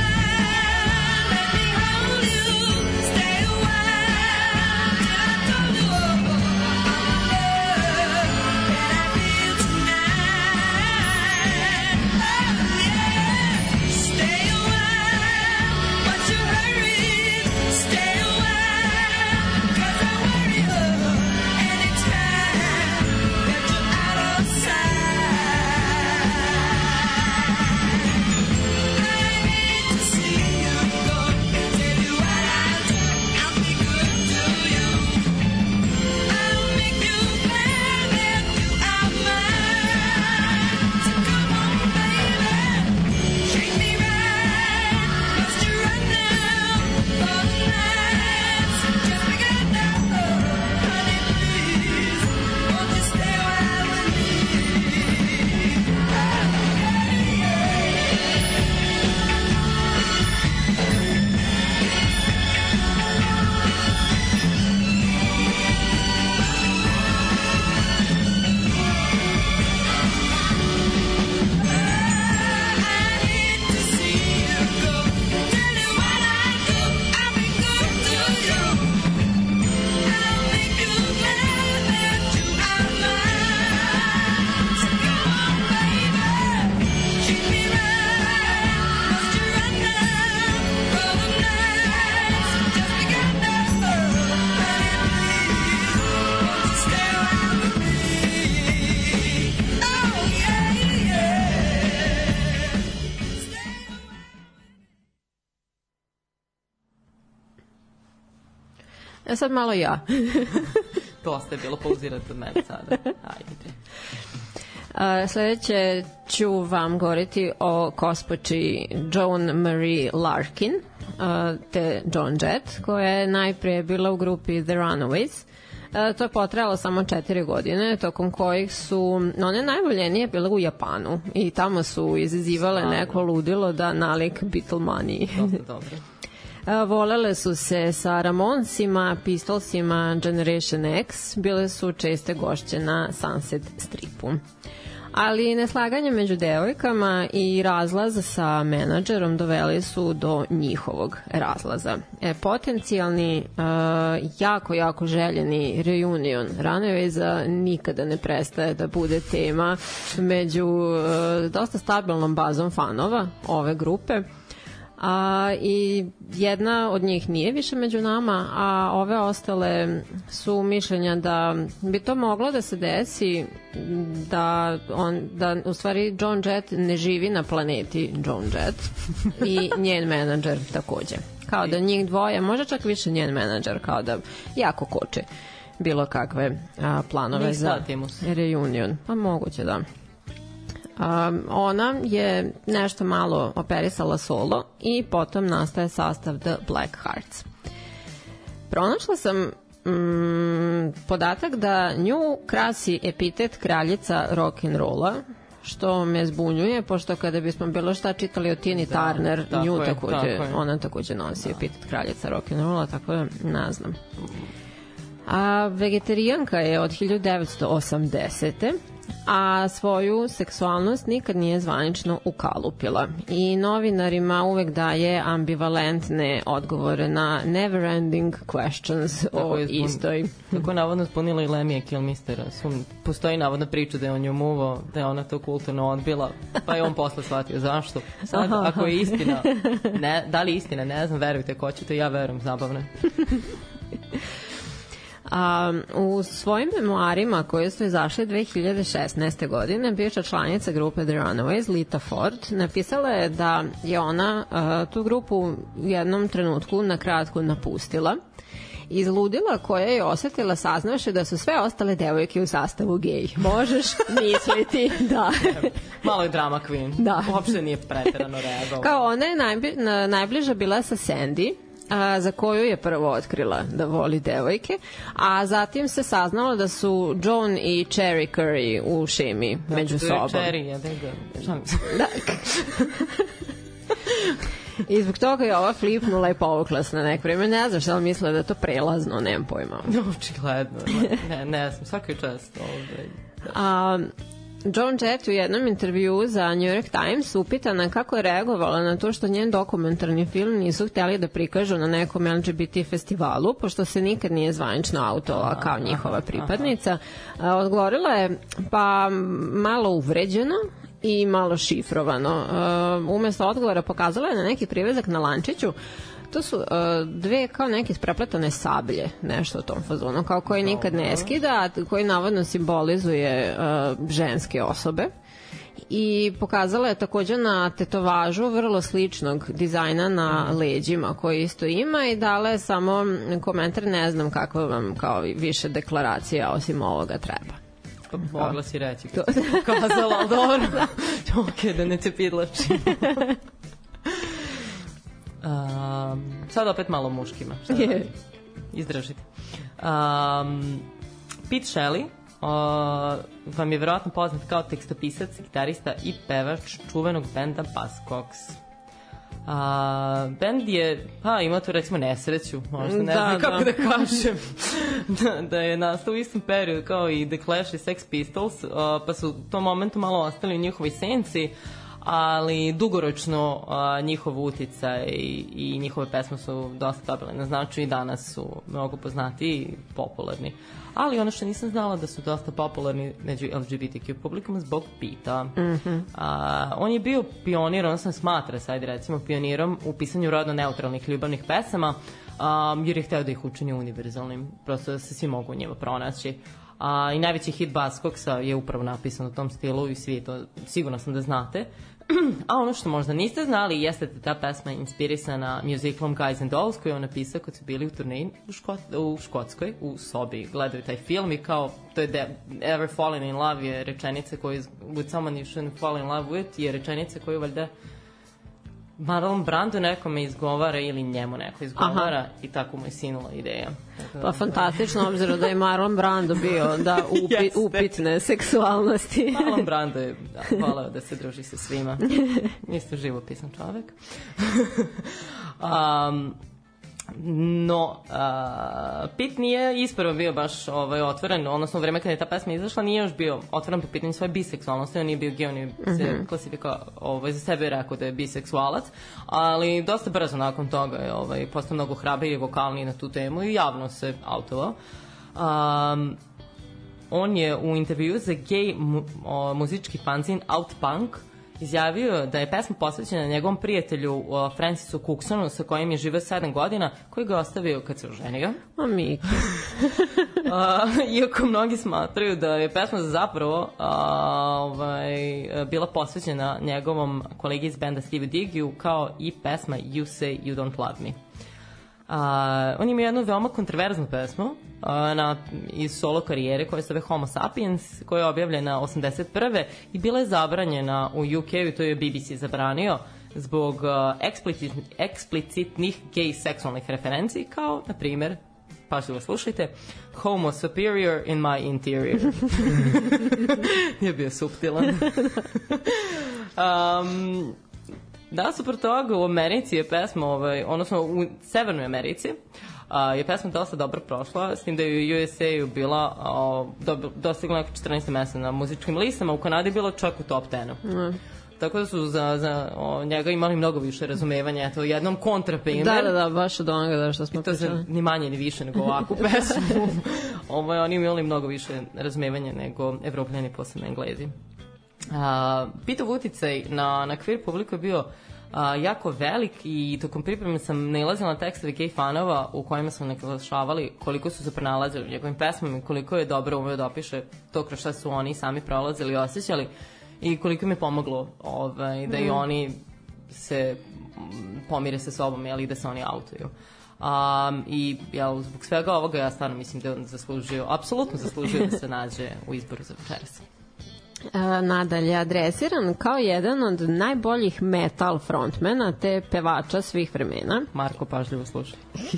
E sad malo ja. Dosta je bilo, pauzirati od mene sada. Ajde. A, sledeće ću vam govoriti o gospođi Joan Marie Larkin, a, te Joan Jett, koja je najprije bila u grupi The Runaways. A, to je potrajalo samo četiri godine, tokom kojih su one najvoljenije bile u Japanu i tamo su izazivale neko ludilo da nalik Beatlemaniji. Dosta dobro. Volele su se sa Ramonsima, Pistolsima, Generation X, bile su česte gošće na Sunset Stripu. Ali neslaganje među devojkama i razlaz sa menadžerom doveli su do njihovog razlaza. E, potencijalni, uh, jako, jako željeni reunion Runawaysa nikada ne prestaje da bude tema među uh, dosta stabilnom bazom fanova ove grupe. A, i jedna od njih nije više među nama, a ove ostale su mišljenja da bi to moglo da se desi, da, on, da u stvari Joan Jett ne živi na planeti Joan Jett i njen menadžer takođe. Kao da njih dvoje, možda čak više njen menadžer, kao da jako koče bilo kakve a, planove za reunion. Pa moguće da. Um, ona je nešto malo operisala solo i potom nastaje sastav The Black Hearts. Pronašla sam mm, podatak da nju krasi epitet kraljica rock'n'rolla, što me zbunjuje, pošto kada bismo bilo šta čitali o Tini da, Turner, nju je, takođe, ona takođe nosi da. epitet kraljica rock'n'rolla, tako da ne znam. A vegetarijanka je od hiljadu devetsto osamdesete a svoju seksualnost nikad nije zvanično ukalupila i novinarima uvek daje ambivalentne odgovore na never ending questions tako o zbun, istoj. Tako je navodno spunila i Lemija Kilmistera. Postoji navodna priča da je on nju muvo, da je ona to kulturno odbila, pa je on posle shvatio zašto. Sad, aha, ako je istina, ne, da li je istina, ne znam, verujte, ko ćete, ja verujem, zabavno. A, u svojim memoarima koje su izašle dve hiljade šesnaeste. godine bivša članica grupe The Runaways, Lita Ford, napisala je da je ona a, tu grupu u jednom trenutku na kratko napustila. Izludila koja je osetila saznavši da su sve ostale devojke u sastavu gej. Možeš misliti da... Malo je drama queen. Da. Uopšte nije preterano reagovala. Kao ona je najbi, najbliža bila sa Sandy, a, za koju je prvo otkrila da voli devojke, a zatim se saznalo da su Joan i Cherry Curry u šemi da, među sobom. Cherry, ja da ga... Da. I zbog toga je ova flipnula i povukla se na neko vreme. Ne znaš, ali mislila da je to prelazno, nemam pojma. Očigledno, ne, ne znam, svaki čast ovdje. A... Joan Jett u jednom intervjuu za New York Times upitana kako je reagovala na to što njen dokumentarni film nisu htjeli da prikažu na nekom L G B T festivalu, pošto se nikad nije zvanično autovala kao njihova pripadnica. Odgovorila je pa malo uvređeno i malo šifrovano. Umesto odgovora pokazala je na neki privezak na lančiću. To su uh, dve kao neke sprepletane sablje, nešto u tom fazonu, kao koji nikad ne skida, koji navodno simbolizuje uh, ženske osobe. I pokazala je takođe na tetovažu vrlo sličnog dizajna na leđima koji isto ima i dala je samo komentar, ne znam kako vam kao više deklaracija osim ovoga treba. Pa mogla si reći kad si pokazala, ali dobro. Ok, da ne te pidlači. Um, sad opet malo muškima. Yeah. Izdržite. Um, Pete Shelley uh, vam je verovatno poznat kao tekstopisac, gitarista i pevač čuvenog benda Buzzcocks. Uh, bend je, pa ima tu recimo nesreću, možda ne da, znam kako da, da kažem, da, da je nastao u istom periodu kao i The Clash i Sex Pistols, uh, pa su u tom momentu malo ostali u njihovoj senci, ali dugoročno a, njihov uticaj i, i njihove pesme su dosta dobile na značaju i danas su mnogo poznati i popularni. Ali ono što nisam znala da su dosta popularni među L G B T Q publikom zbog Pita. Mm-hmm. A, on je bio pionir, on sam smatra sad recimo pionirom u pisanju rodno neutralnih ljubavnih pesama, a, jer je hteo da ih učini univerzalnim, prosto da se svi mogu u njima pronaći. A, i najveći hit Buzzcocksa je upravo napisan u tom stilu i svi to sigurno sam da znate. A ono što možda niste znali jeste da ta pesma je inspirisana musicalom Guys and Dolls koju je on napisao kad su bili u turneji u, Škot, u Škotskoj, u sobi, gledaju taj film i kao, to je de, Ever Falling in Love je rečenica koju, with someone you shouldn't fall in love with, je rečenica koju valjda Marlon Brando nekome izgovara ili njemu neko izgovara. Aha. I tako mu je sinula ideja. Pa fantastično, obzirom da je Marlon Brando bio da upi, upitne seksualnosti. Marlon Brando je da, voleo da se druži sa svima. Isto živopisan čovek. um, no, uh, Pit nije ispravo bio baš ovaj, otvoren, odnosno u vreme kada je ta pesma izašla nije još bio otvoren po pitanju svoje biseksualnosti, on nije bio gej, on je mm-hmm. se klasifikao, ovaj, za sebe je rekao da je biseksualac, ali dosta brzo nakon toga je ovaj, postao mnogo hrabriji i vokalniji na tu temu i javno se autovao. Um, on je u intervju za gej mu, o, muzički fanzin Outpunk izjavio da je pesma posvećena njegovom prijatelju uh, Francisu Cooksonu sa kojim je živeo sedam godina, koji ga ostavio kad se oženio. O Miki. uh, iako mnogi smatraju da je pesma zapravo uh, ovaj, bila posvećena njegovom kolegi iz benda Stevie Diggiju kao i pesma You Say You Don't Love Me. Uh, on ima jednu veoma kontroverznu pesmu uh, na, iz solo karijere koja se zove Homo Sapiens, koja je objavljena osamdeset prve i bila je zabranjena u U K-u i to je B B C zabranio zbog uh, eksplicit, eksplicitnih gej seksualnih referenci kao, na primjer, pažljivo slušajte, Homo superior in my interior. Nije bio suptilan. um, Da, super toga, u Americi je pesma, ovaj, odnosno u Severnoj Americi, a, je pesma dosta dobro prošla, s tim da je u U S A-u bila a, do, dostigla neko četrnaesto mesta na muzičkim listama, u Kanadi je bilo čak u top deseti. Mm. Tako da su za, za o, njega imali mnogo više razumevanja, eto, jednom kontraprimer. Da, da, da, baš od onoga da što smo pričali. I to se ni manje ni više nego ovakvu pesmu. Ovo, oni imali mnogo više razumevanja nego Evropljani, posebno Englezi. Uh, Pitov uticaj na, na queer publiku je bio uh, jako velik i tokom pripreme sam nailazila na tekstove gay fanova u kojima smo naglašavali koliko su se pronalazili u njegovim pesmama i koliko je dobro umeo da opiše to kroz šta su oni sami prolazili i osjećali i koliko mi je pomoglo ovaj, da mm. i oni se pomire sa sobom, jel, i da se oni autuju. Um, i jel, zbog svega ovoga ja stvarno mislim da je on zaslužio, apsolutno zaslužio da se nađe u izboru za večeras. Nadalje, adresiran kao jedan od najboljih metal frontmena te pevača svih vremena. Marko, pažljivo slušaj.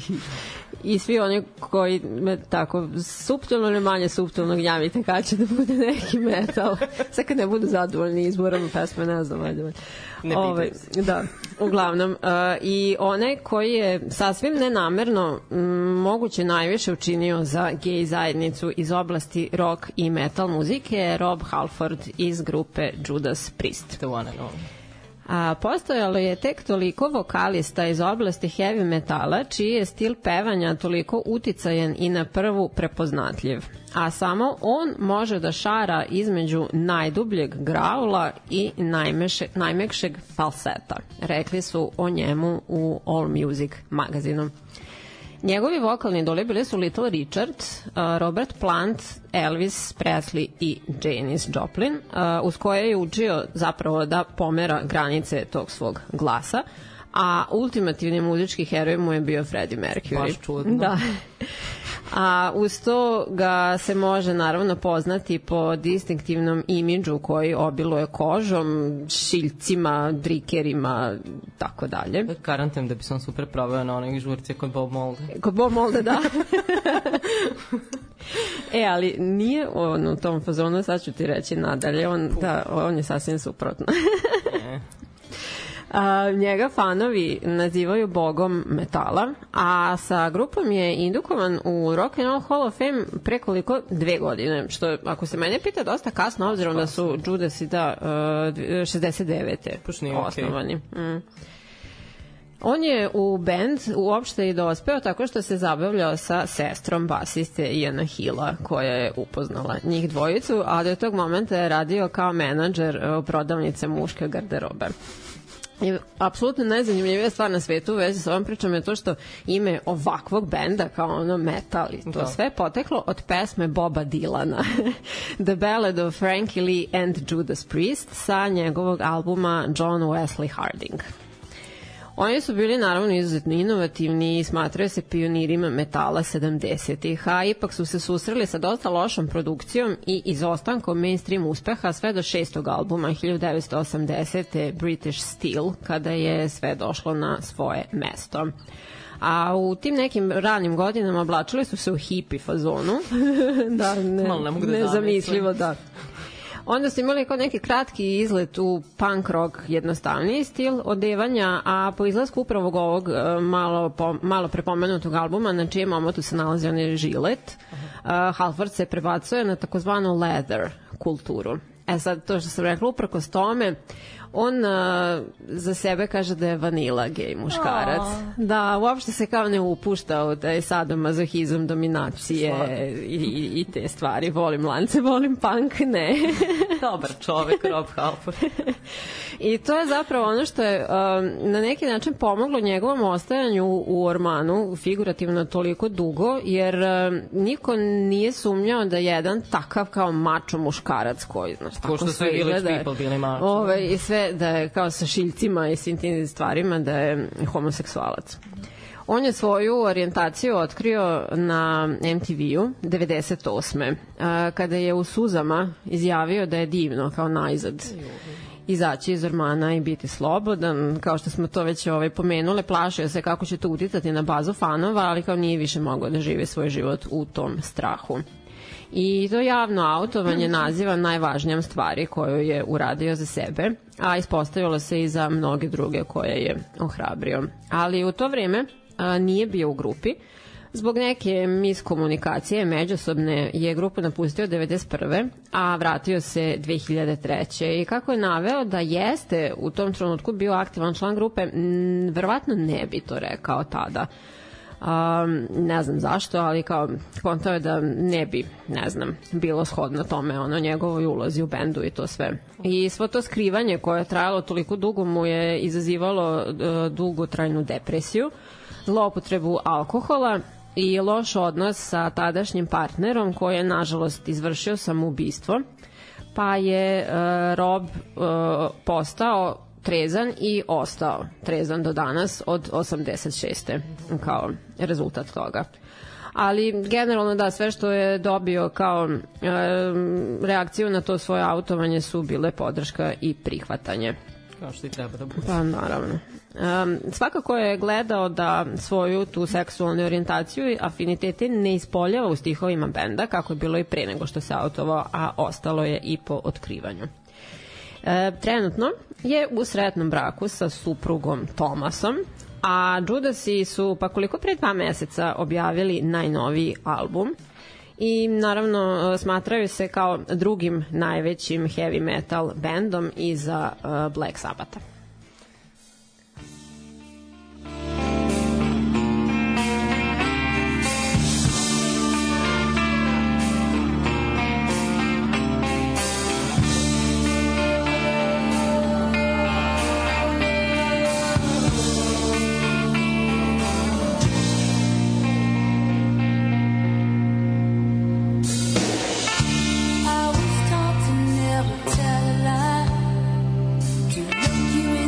I svi oni koji me tako suptilno ili manje suptilno gnjavite kada će da bude neki metal. Sad kad ne budu zadovoljni izborom pesme, ne znam, valjda. Ne Ove, da, uglavnom. Uh, I onaj koji je sasvim nenamerno m, moguće najviše učinio za gej zajednicu iz oblasti rock i metal muzike je Rob Halford iz grupe Judas Priest. The one and only. A postojalo je tek toliko vokalista iz oblasti heavy metala čiji je stil pevanja toliko uticajan i na prvu prepoznatljiv. A samo on može da šara između najdubljeg graula i najmeše, najmekšeg falseta. Rekli su o njemu u All Music magazinu. Njegovi vokalni idoli bili su Little Richard, Robert Plant, Elvis Presley i Janis Joplin, uz koje je učio zapravo da pomera granice tog svog glasa, a ultimativni muzički heroj mu je bio Freddie Mercury. Baš čudno. Da. A uz to ga se može naravno poznati po distinktivnom imidžu koji obiluje kožom, šiljcima, drikerima, tako dalje. Garantujem da bi sam super proveo na onih žurci kod Bob Molde. Kod Bob Molde, da. E, ali nije on u tom fazonu, sad ću ti reći nadalje, on, da, on je sasvim suprotno. A, njega fanovi nazivaju bogom metala, a sa grupom je indukovan u Rock and Roll Hall of Fame prekoliko dve godine, što je, ako se mene pita, dosta kasno, obzirom da su Judasi da uh, šezdeset devete osnovani. Okay. Mm. On je u band uopšte i dospeo tako što se zabavljao sa sestrom basiste Iana Hilla, koja je upoznala njih dvojicu, a do tog momenta je radio kao menadžer prodavnice muške garderobe. I apsolutno najzanimljivija stvar na svetu u vezi sa ovom pričom je to što ime ovakvog benda kao ono metal i to da. sve poteklo od pesme Boba Dylana The Ballad of Frankie Lee and Judas Priest sa njegovog albuma John Wesley Harding. Oni su bili naravno izuzetno inovativni i smatraju se pionirima metala sedamdesetih, a ipak su se susreli sa dosta lošom produkcijom i izostankom mainstream uspeha sve do šestog albuma hiljadu devetsto osamdesete. British Steel, kada je sve došlo na svoje mesto. A u tim nekim ranim godinama oblačili su se u hippie fazonu. da, ne, ne nezamislivo, da. Onda su imali kao neki kratki izlet u punk rock, jednostavniji stil odevanja, a po izlasku upravo ovog malo, po, malo prepomenutog albuma, na čijem omotu se nalazi onaj žilet, uh, Halford se prebacuje na takozvanu leather kulturu. E sad, to što sam rekla, uprkos tome, on uh, za sebe kaže da je vanila gej muškarac. Oh. Da, uopšte se kao ne upušta u taj sadomazohizam, dominacije i, i, i te stvari. Volim lance, volim punk, ne. Dobar čovek, Rob Halford. I to je zapravo ono što je um, na neki način pomoglo njegovom ostajanju u ormanu, figurativno toliko dugo, jer um, niko nije sumnjao da jedan takav kao mačo muškarac koji, znaš, tako što sve izgleda, bili mačo. Ove, i sve da je kao sa šiljcima i svim tim stvarima da je homoseksualac. On je svoju orijentaciju otkrio na em te ve-u devedeset osme. kada je u suzama izjavio da je divno kao najzad izaći iz ormana i biti slobodan. Kao što smo to već ovaj, pomenule, plašio se kako će to uticati na bazu fanova, ali kao nije više mogao da živi svoj život u tom strahu. I to javno autovanje naziva najvažnijom stvari koju je uradio za sebe, a ispostavilo se i za mnoge druge koje je ohrabrio. Ali u to vreme a, nije bio u grupi. Zbog neke miskomunikacije međusobne je grupu napustio devedeset prve. a vratio se dve hiljade treće. I kako je naveo da jeste u tom trenutku bio aktivan član grupe, m, verovatno ne bi to rekao tada. Um, ne znam zašto, ali kao kontao je da ne bi, ne znam, bilo shodno tome ono njegovoj ulozi u bendu i to sve. I svo to skrivanje koje je trajalo toliko dugo mu je izazivalo uh, dugotrajnu depresiju, zloupotrebu alkohola i loš odnos sa tadašnjim partnerom koji je nažalost izvršio samoubistvo, pa je uh, Rob uh, postao trezan i ostao trezan do danas od osamdeset šeste kao rezultat toga. Ali generalno da, sve što je dobio kao e, reakciju na to svoje autovanje su bile podrška i prihvatanje. Kao što i treba da bude. Pa naravno. Um, svakako je gledao da svoju tu seksualnu orijentaciju i afinitete ne ispoljava u stihovima benda, kako je bilo i pre nego što se autovao, a ostalo je i po otkrivanju. E, trenutno je u sretnom braku sa suprugom Thomasom, a Judasi su pa koliko pre dva meseca objavili najnoviji album i naravno smatraju se kao drugim najvećim heavy metal bendom iza uh, Black Sabbatha. I was taught to never tell a lie, to look you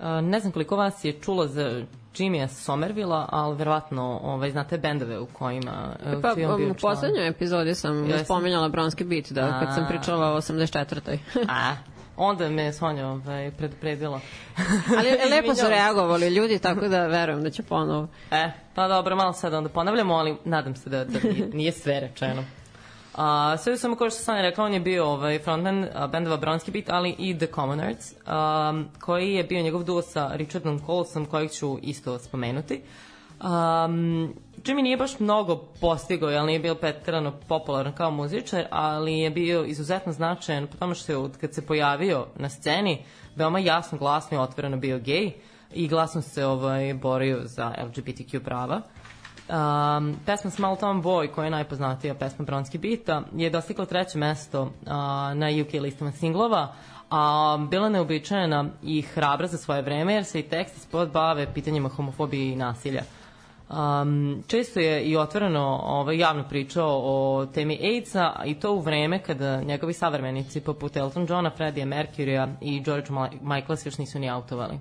ne znam koliko vas je čulo za Jimmya Somervilla, ali verovatno ovaj, znate bendove u kojima Pa, u u poslednjoj epizodi sam ja spominjala Bronski beat, da, kad sam pričala o osamdeset četvrtoj A, onda me Sonja ovaj, predupredila. Ali lepo su reagovali ljudi, tako da verujem da će ponovo. E, pa dobro, malo sad onda ponavljamo, ali nadam se da, da nije, nije sve rečeno. Uh, sve samo kao što sam rekla, on je bio ovaj, frontman uh, bendova Bronski beat, ali i The Commoners, um, koji je bio njegov duo sa Richardom Colesom, kojeg ću isto spomenuti. Um, Jimmy nije baš mnogo postigao, jer nije bio preterano popularan kao muzičar, ali je bio izuzetno značajan po tome što je od kad se pojavio na sceni veoma jasno, glasno i otvoreno bio gej i glasno se ovaj, borio za L G B T Q prava. Um, pesma Small Town Boy, koja je najpoznatija pesma Bronski beata, je dostigla treće mesto uh, na U K listama singlova, a bila neobičajena i hrabra za svoje vreme, jer se i tekst i spot bave pitanjima homofobije i nasilja. Um, često je i otvoreno ovaj, javno pričao o temi AIDS-a, i to u vreme kada njegovi savremenici poput Elton Johna, Freddie Mercurya i George Michaela još nisu ni autovali.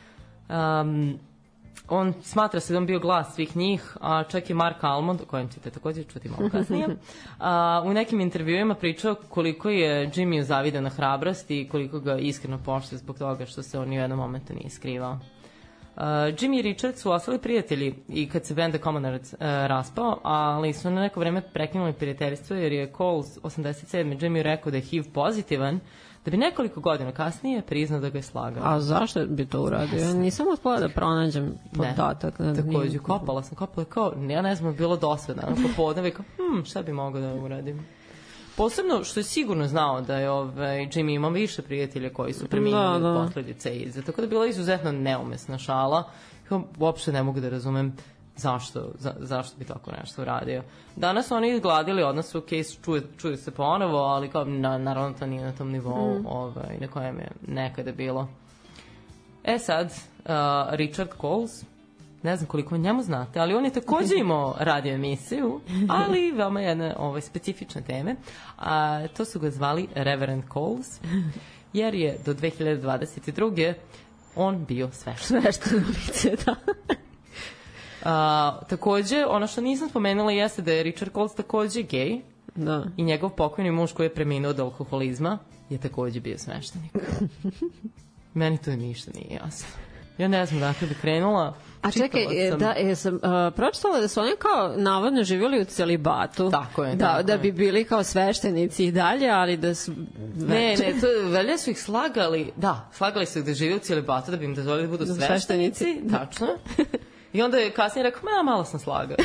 Um, on smatra se da on bio glas svih njih, a čak i Mark Almond, o kojem ćete također čuti malo kasnije, a, u nekim intervjuima pričao koliko je Jimmy zavidan na hrabrost i koliko ga iskreno poštuje zbog toga što se on u jednom momentu nije skrivao. Uh, Jimmy i Richard su ostali prijatelji i kad se band The Commoners uh, raspao, ali su na neko vreme prekinuli prijateljstvo jer je Coles osamdeset sedme Jimmy rekao da je H I V pozitivan, da bi nekoliko godina kasnije priznao da ga je slagao. A zašto bi to uradio? Ja nisam uspela da pronađem podatak. Ne, također, kopala sam, kopala kao, ja ne znam, bilo dosadno, popodne, kao, hm, šta bi mogao da uradim? Posebno što je sigurno znao da je ovaj, Jimmy imao više prijatelja koji su preminuli da, da. od posljedice AIDS-a, tako da je bila izuzetno neumesna šala. Uopšte ne mogu da razumem zašto, za, zašto bi tako nešto uradio. Danas su oni izgladili odnos u case, čuju, čuju se ponovo, ali kao, na, naravno to nije na tom nivou mm. ovaj, na kojem je nekada bilo. E sad, uh, Richard Coles, ne znam koliko njemu znate, ali on je također imao radio emisiju, ali veoma jedne ovaj, specifične teme. A, to su ga zvali Reverend Coles, jer je do dve hiljade dvadeset druge on bio svešten. Svešten lice, da. A, takođe, ono što nisam spomenula jeste da je Richard Coles takođe gej, da. I njegov pokojni muž koji je preminuo od alkoholizma je takođe bio sveštenik. Meni to ništa nije jasno. Ja ne znam dakle bi krenula. A čekaj, sam... da, jesam uh, pročitala da su oni kao navodno živjeli u celibatu. Tako je, da, tako da je. bi bili kao sveštenici i dalje, ali da su... Ne, ne, to velja su ih slagali, da, slagali su ih da žive u celibatu, da bi im dozvolili da budu da sveštenici. sveštenici. Tačno. I onda je kasnije rekao, ma, malo sam slagao.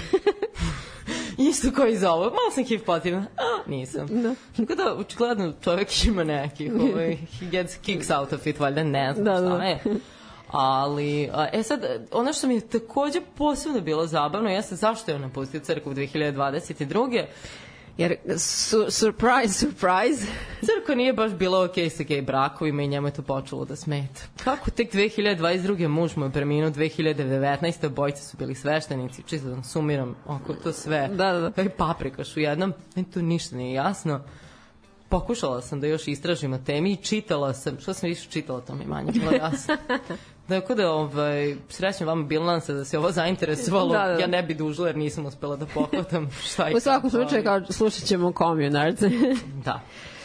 Isto koji za ovo, malo sam H I V pozitivna, a nisam. Da. Tako da, očigledno čovjek ima nekih, ovaj, he gets kicks out of it, valjda ne znam da, šta da. je. Ali, e sad, ono što mi je takođe posebno bilo zabavno jeste zašto je on napustio crkvu u dve hiljade dvadeset druge Jer, su, surprise, surprise. Crkva nije baš bila okej sa gej brakovima i njemu je to počelo da smeta. Kako tek dve hiljade dvadeset druge muž mu je preminuo, dve hiljade devetnaeste bojice su bili sveštenici, čisto da sumiram oko to sve. Da, da, da. Kaj paprikaš u jednom, meni to ništa nije jasno. Pokušala sam da još istražim o temi i čitala sam, što sam više čitala, to mi manje bilo jasno. Dakle da, ovaj, srećno vama bilans da se ovo zainteresovalo, da, da. Ja ne bi dužila jer nisam uspela da pohvatam šta je. U svakom slučaju, kao slušat ćemo Communards. Da.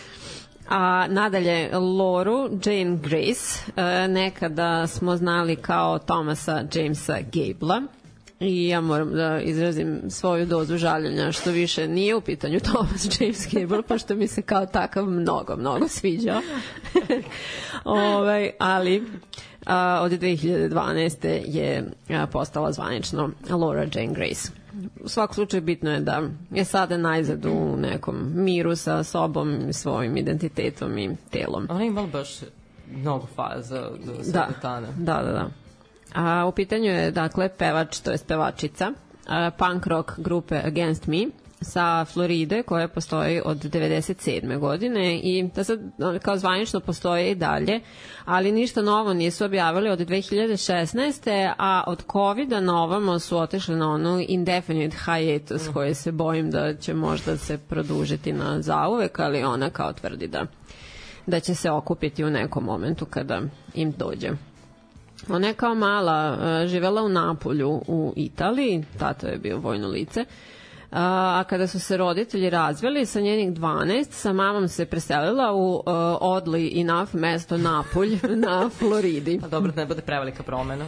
A nadalje, Loru Jane Grace, nekada smo znali kao Thomasa Jamesa Gablea. I ja moram da izrazim svoju dozu žaljenja što više nije u pitanju Thomas James Gable, pošto mi se kao takav mnogo, mnogo sviđao. ovaj, ali a, od dve hiljade dvanaeste je a, postala zvanično Laura Jane Grace. U svakom slučaju bitno je da je sada najzad u nekom miru sa sobom, svojim identitetom i telom. Ona je imala baš mnogo faza do sada tada. Da, da, da. A, u pitanju je, dakle, pevač, to je pevačica, a, punk rock grupe Against Me sa Floride, koja postoji od devedeset sedme godine i da sad kao zvanično postoje i dalje, ali ništa novo nisu objavili od dve hiljade šesnaeste a od covida na ovamo su otišli na onu indefinite hiatus koje se bojim da će možda se produžiti na zauvek, ali ona kao tvrdi da, da će se okupiti u nekom momentu kada im dođe. Ona je kao mala uh, živela u Napolju u Italiji, tata je bio vojno lice, a kada su se roditelji razveli sa njenih dvanaest, sa mamom se preselila u uh, oddly enough mesto Napolj na Floridi. A dobro, ne bude prevelika promena.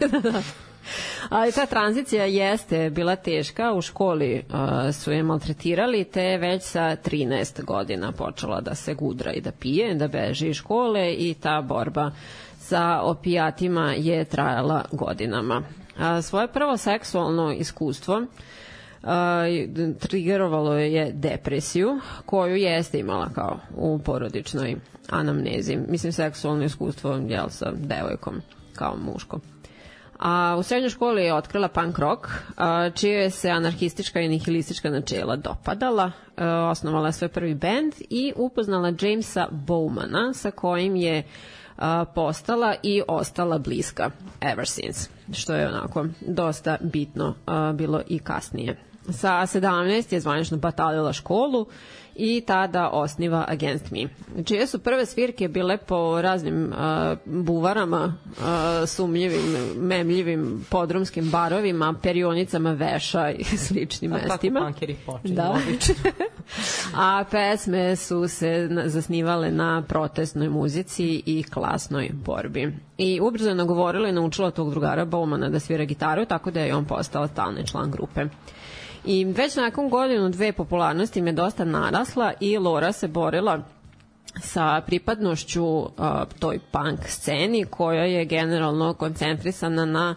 Ali ta tranzicija jeste bila teška, u školi uh, su je maltretirali, te je već sa trinaest godina počela da se gudra i da pije, da beži iz škole i ta borba sa opijatima je trajala godinama. A svoje prvo seksualno iskustvo uh, triggerovalo je depresiju, koju jeste imala kao u porodičnoj anamnezi. Mislim, seksualno iskustvo jel, sa devojkom kao muško. A u srednjoj školi je otkrila punk rock, a, čije se anarhistička i nihilistička načela dopadala. A, osnovala je svoj prvi bend i upoznala Jamesa Bowmana, sa kojim je a, postala i ostala bliska ever since, što je onako dosta bitno a, bilo i kasnije. Sa sedamnaest je zvanično batalila školu i tada osniva Against Me, čije su prve svirke bile po raznim uh, buvarama, uh, sumnjivim, memljivim podrumskim barovima, perionicama veša i sličnim a mestima. A kako punkeri počinju, da. obično. A pesme su se zasnivale na protestnoj muzici i klasnoj borbi. I ubrzano govorila i naučila tog drugara Bowmana da svira gitaru, tako da je on postao stalni član grupe. I već nakon godinu dve popularnosti im je dosta narasla i Laura se borila sa pripadnošću uh, toj punk sceni koja je generalno koncentrisana na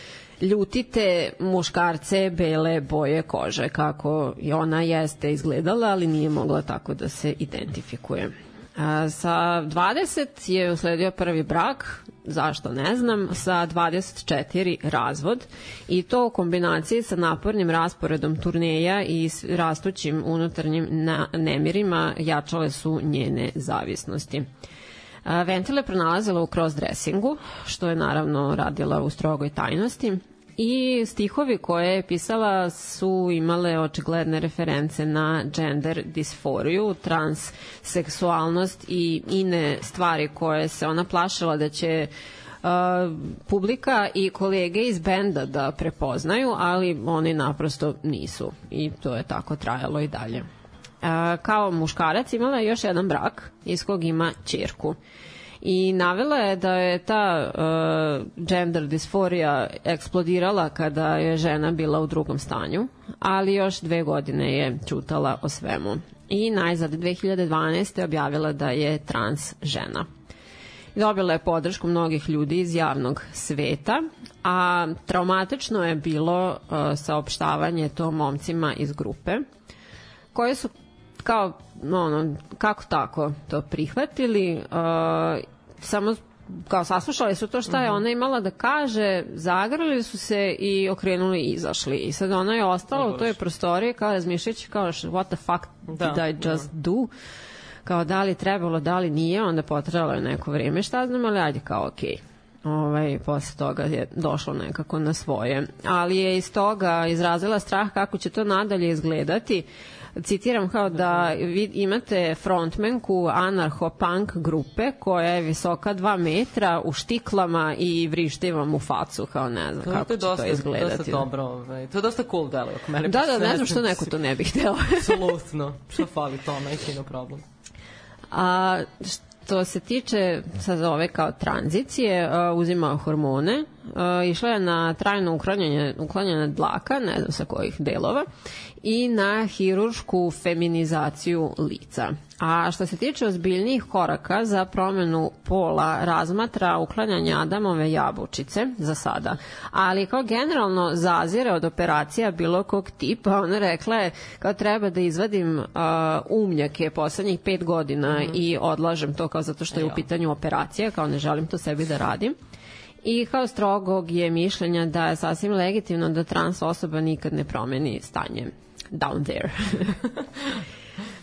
ljutite muškarce bele boje kože, kako i ona jeste izgledala, ali nije mogla tako da se identifikuje. A, sa dvadeset je usledio prvi brak, zašto ne znam, sa dvadeset četiri razvod i to u kombinaciji sa napornim rasporedom turneja i rastućim unutarnjim nemirima jačale su njene zavisnosti. A, Ventil je pronalazila u crossdressingu, što je naravno radila u strogoj tajnosti. I stihovi koje je pisala su imale očigledne reference na gender disforiju, transseksualnost i ine stvari koje se ona plašila da će uh, publika i kolege iz benda da prepoznaju, ali oni naprosto nisu i to je tako trajalo i dalje. Uh, kao muškarac imala je još jedan brak iz kog ima ćerku. I navela je da je ta uh, gender disforija eksplodirala kada je žena bila u drugom stanju, ali još dve godine je ćutala o svemu. I najzad dve hiljade dvanaeste. objavila da je trans žena. Dobila je podršku mnogih ljudi iz javnog sveta, a traumatično je bilo uh, saopštavanje to momcima iz grupe, koje su kao, ono, kako tako to prihvatili, uh, samo kao saslušali su to šta je ona imala da kaže, zagrlili su se i okrenuli i izašli. I sad ona je ostala u toj prostoriji kao razmišljajući kao what the fuck da, did I just da. do? Kao da li trebalo, da li nije, onda potrebalo je neko vrijeme, šta znam, ali ajde kao okej. Okay. Ovaj, posle toga je došlo nekako na svoje. Ali je iz toga izrazila strah kako će to nadalje izgledati. Citiram kao da vi imate frontmenku anarcho-punk grupe koja je visoka dva metra u štiklama i vrišti vam u facu, kao ne znam to kako će dosta, to izgledati. To je dosta dobro, ovaj. To je dosta cool delo. Da, da, ne znam što neko to ne bi htjela. Apsolutno, što fali tome, je kino problem. A što se tiče sad ove kao tranzicije, uh, uzima hormone, uh, išla je na trajno uklanjanje, uklanjanje dlaka, ne znam sa kojih delova, i na hiruršku feminizaciju lica. A što se tiče ozbiljnijih koraka za promjenu pola, razmatra uklanjanje Adamove jabučice za sada, ali kao generalno zazire od operacija bilo kog tipa. Ona rekla je kao treba da izvadim uh, umnjake poslednjih pet godina mm-hmm. i odlažem to kao zato što je u pitanju operacija, kao ne želim to sebi da radim. I kao strogog je mišljenja da je sasvim legitimno da trans osoba nikad ne promeni stanje down there.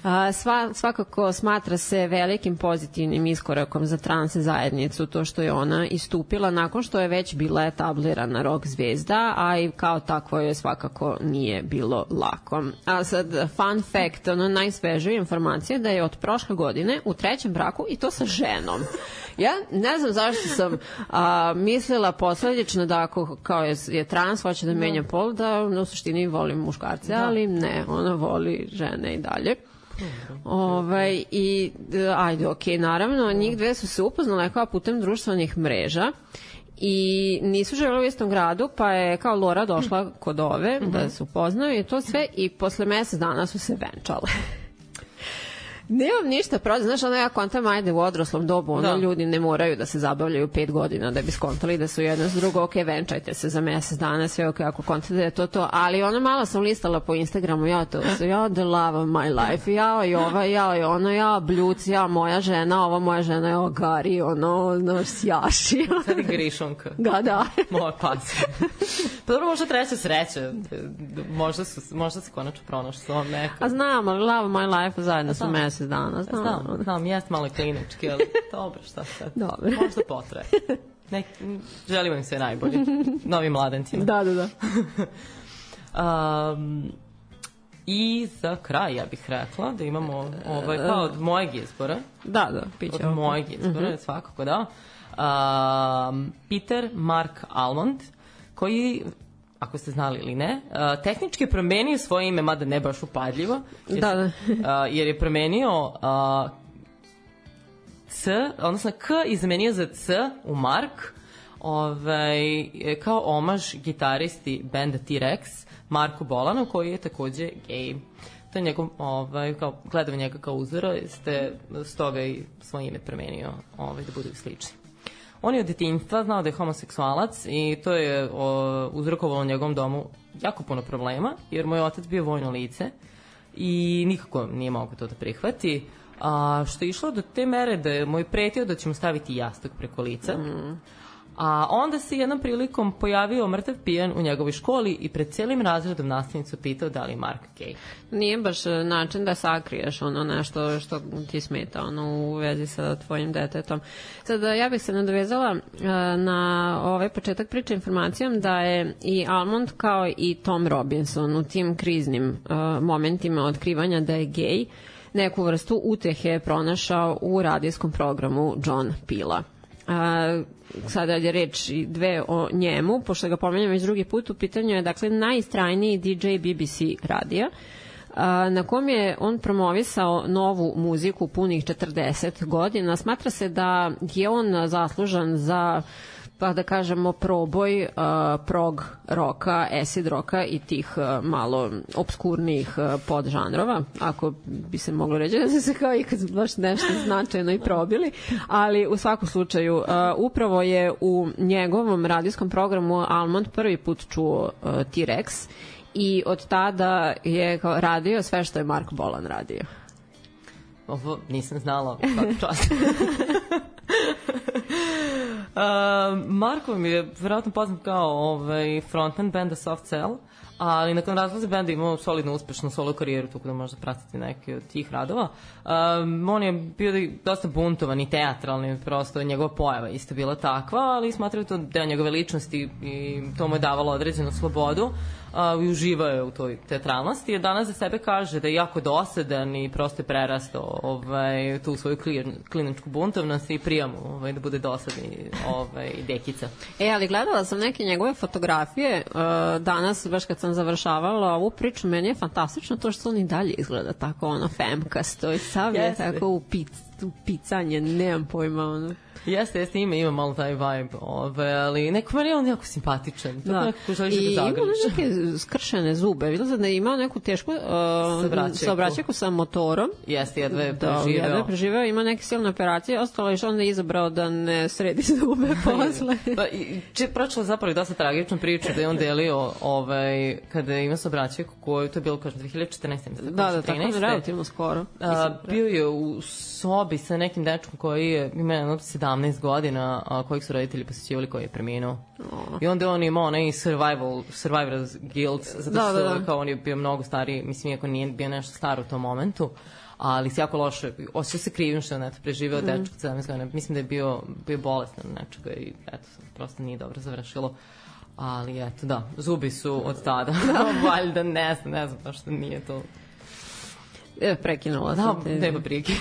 A, sva, svakako smatra se velikim pozitivnim iskorakom za trans zajednicu to što je ona istupila nakon što je već bila etablirana rock zvezda, a i kao takvo je svakako nije bilo lako. A sad, fun fact, ono najsvežija informacija da je od prošle godine u trećem braku i to sa ženom. Ja ne znam zašto sam a, mislila posledično da ako kao je, je trans, hoće da menja pol, da u suštini volim muškarce, ali ne, ona voli žene i dalje. Ovaj, i ajde, ok, naravno njih dve su se upoznale kao putem društvenih mreža i nisu živjeli u istom gradu, pa je kao Lora došla kod ove da se upoznaju i to sve i posle mesec dana su se venčale. Nemam ništa protiv, znaš, ono ja kontam, ajde u odraslom dobu, ono da. Ljudi ne moraju da se zabavljaju pet godina da bi skontali da su jedno s drugo, ok, venčajte se za mesec dana, sve ok, ako kontate da je to to, ali ono malo sam listala po Instagramu, ja to, ja the love of my life, ja i ova, ja i ono, ja bljuc, ja moja žena, ova moja žena je ogari, ono, ono, sjaši. Sad je grišonka. Da, da. Moja pas. Pa dobro, možda treća sreća, možda, su, možda se konačno pronašli s ovom neko. A znam, ali love of my life zajedno su mesec dana, znam. Znam, znam, jest malo klinički, ali dobro, šta sad? Dobro. Možda potraje. Nek, želimo im sve najbolje. Novim mladencima. Da, da, da. um, I za kraj, ja bih rekla, da imamo ovaj, pa od mojeg izbora. Da, da, piće. Od mojeg izbora, mm-hmm. svakako da. Um, Peter Mark Almond, koji, ako ste znali ili ne, uh, tehnički je promenio svoje ime, mada ne baš upadljivo, jer, da, da. uh, jer je promenio uh, C, odnosno K izmenio za C u Mark, ovaj, kao omaž gitaristi benda T-Rex, Marku Bolanu, koji je takođe gej. To je njegov, ovaj, kao, gledao njega kao uzora, ste stoga i svoje ime promenio ovaj, da budu slični. On je od detinjstva znao da je homoseksualac i to je o, uzrokovalo u njegovom domu jako puno problema, jer moj otac bio vojno lice i nikako nije mogao to da prihvati, a, što je išlo do te mere da je moj pretio da će mu staviti jastuk preko lica. Mm. A onda se jednom prilikom pojavio mrtav pijan u njegovoj školi i pred cijelim razredom nastavnicu pitao da li je Mark gej. Nije baš način da sakriješ ono nešto što ti smeta ono, u vezi sa tvojim detetom. Sada ja bih se nadovezala na ovaj početak priče informacijom da je i Almond kao i Tom Robinson u tim kriznim uh, momentima otkrivanja da je gej neku vrstu utehe pronašao u radijskom programu John Pila. A, sada je reč dve o njemu, pošto ga pomenjam već drugi put, u pitanju je dakle najistrajniji D J B B C radija, a, na kom je on promovisao novu muziku punih četrdeset godina. Smatra se da je on zaslužan za, pa da kažemo, proboj uh, prog roka, acid roka i tih uh, malo obskurnijih uh, podžanrova, ako bi se moglo reći da se kao ikad baš nešto značajno i probili, ali u svakom slučaju uh, upravo je u njegovom radijskom programu Almond prvi put čuo uh, T-Rex i od tada je kao radio sve što je Mark Bolan radio. Ovo nisam znala, svaki čas. Uh, Marko mi je vjerojatno poznat kao ovaj, frontman benda Soft Cell, ali nakon razlaze benda imao solidno uspešnu solo karijeru, tako da možda pratiti neke od tih radova. Um, on je bio dosta buntovan i teatralni, prosto njegova pojava isto bila takva, ali smatraju to deo njegove ličnosti i to mu je davalo određenu slobodu. Uh, i uživao je u toj teatralnosti, jer danas za sebe kaže da je jako dosadan i prosto je prerastao ovaj, tu svoju kliničku buntovnost i prijamo ovaj, da bude dosadni ovaj, dekica. E, ali gledala sam neke njegove fotografije uh, danas, baš kad sam završavala ovu priču, meni je fantastično to što on i dalje izgleda tako ono femkasto i sav je tako u, pic, u picanje, nemam pojma ono. Jeste, jeste, ima, ima malo taj vibe, ove, ali neko meni je on jako simpatičan. Da. Nekako želiš I da zagrliš. I ima neke skršene zube. Videla sam da je imao neku tešku uh, saobraćajku sa motorom. Jeste, jedva je da, preživeo. Jedva je preživeo, ima neke silne operacije, ostalo je što onda izabrao da ne sredi zube posle. Pa, če, pročela zapravo i dosta tragičnu priču da je on delio ovaj, kada ima saobraćajku koju, to je bilo kažem dve hiljade četrnaeste. Da, da, tako je relativno skoro. A, bio je u sobi sa nekim dečkom koji je ima jedno sedamnaest godina, a, kojeg su roditelji posjećivali, koji je preminuo. Oh. I onda on imao onaj survival, survivor's guilt, zato što da, da, da. Kao on je bio mnogo stariji, mislim, iako nije bio nešto star u tom momentu, ali se jako loše, osjeća se krivim što je on eto preživeo mm. dečko sedamnaest godina, mislim da je bio, bio bolestan nečega i eto, prosto nije dobro završilo. Ali eto, da, zubi su od tada. Valjda, ne znam, ne znam, pa što nije to... E, prekinula sam te. Da, nema prike.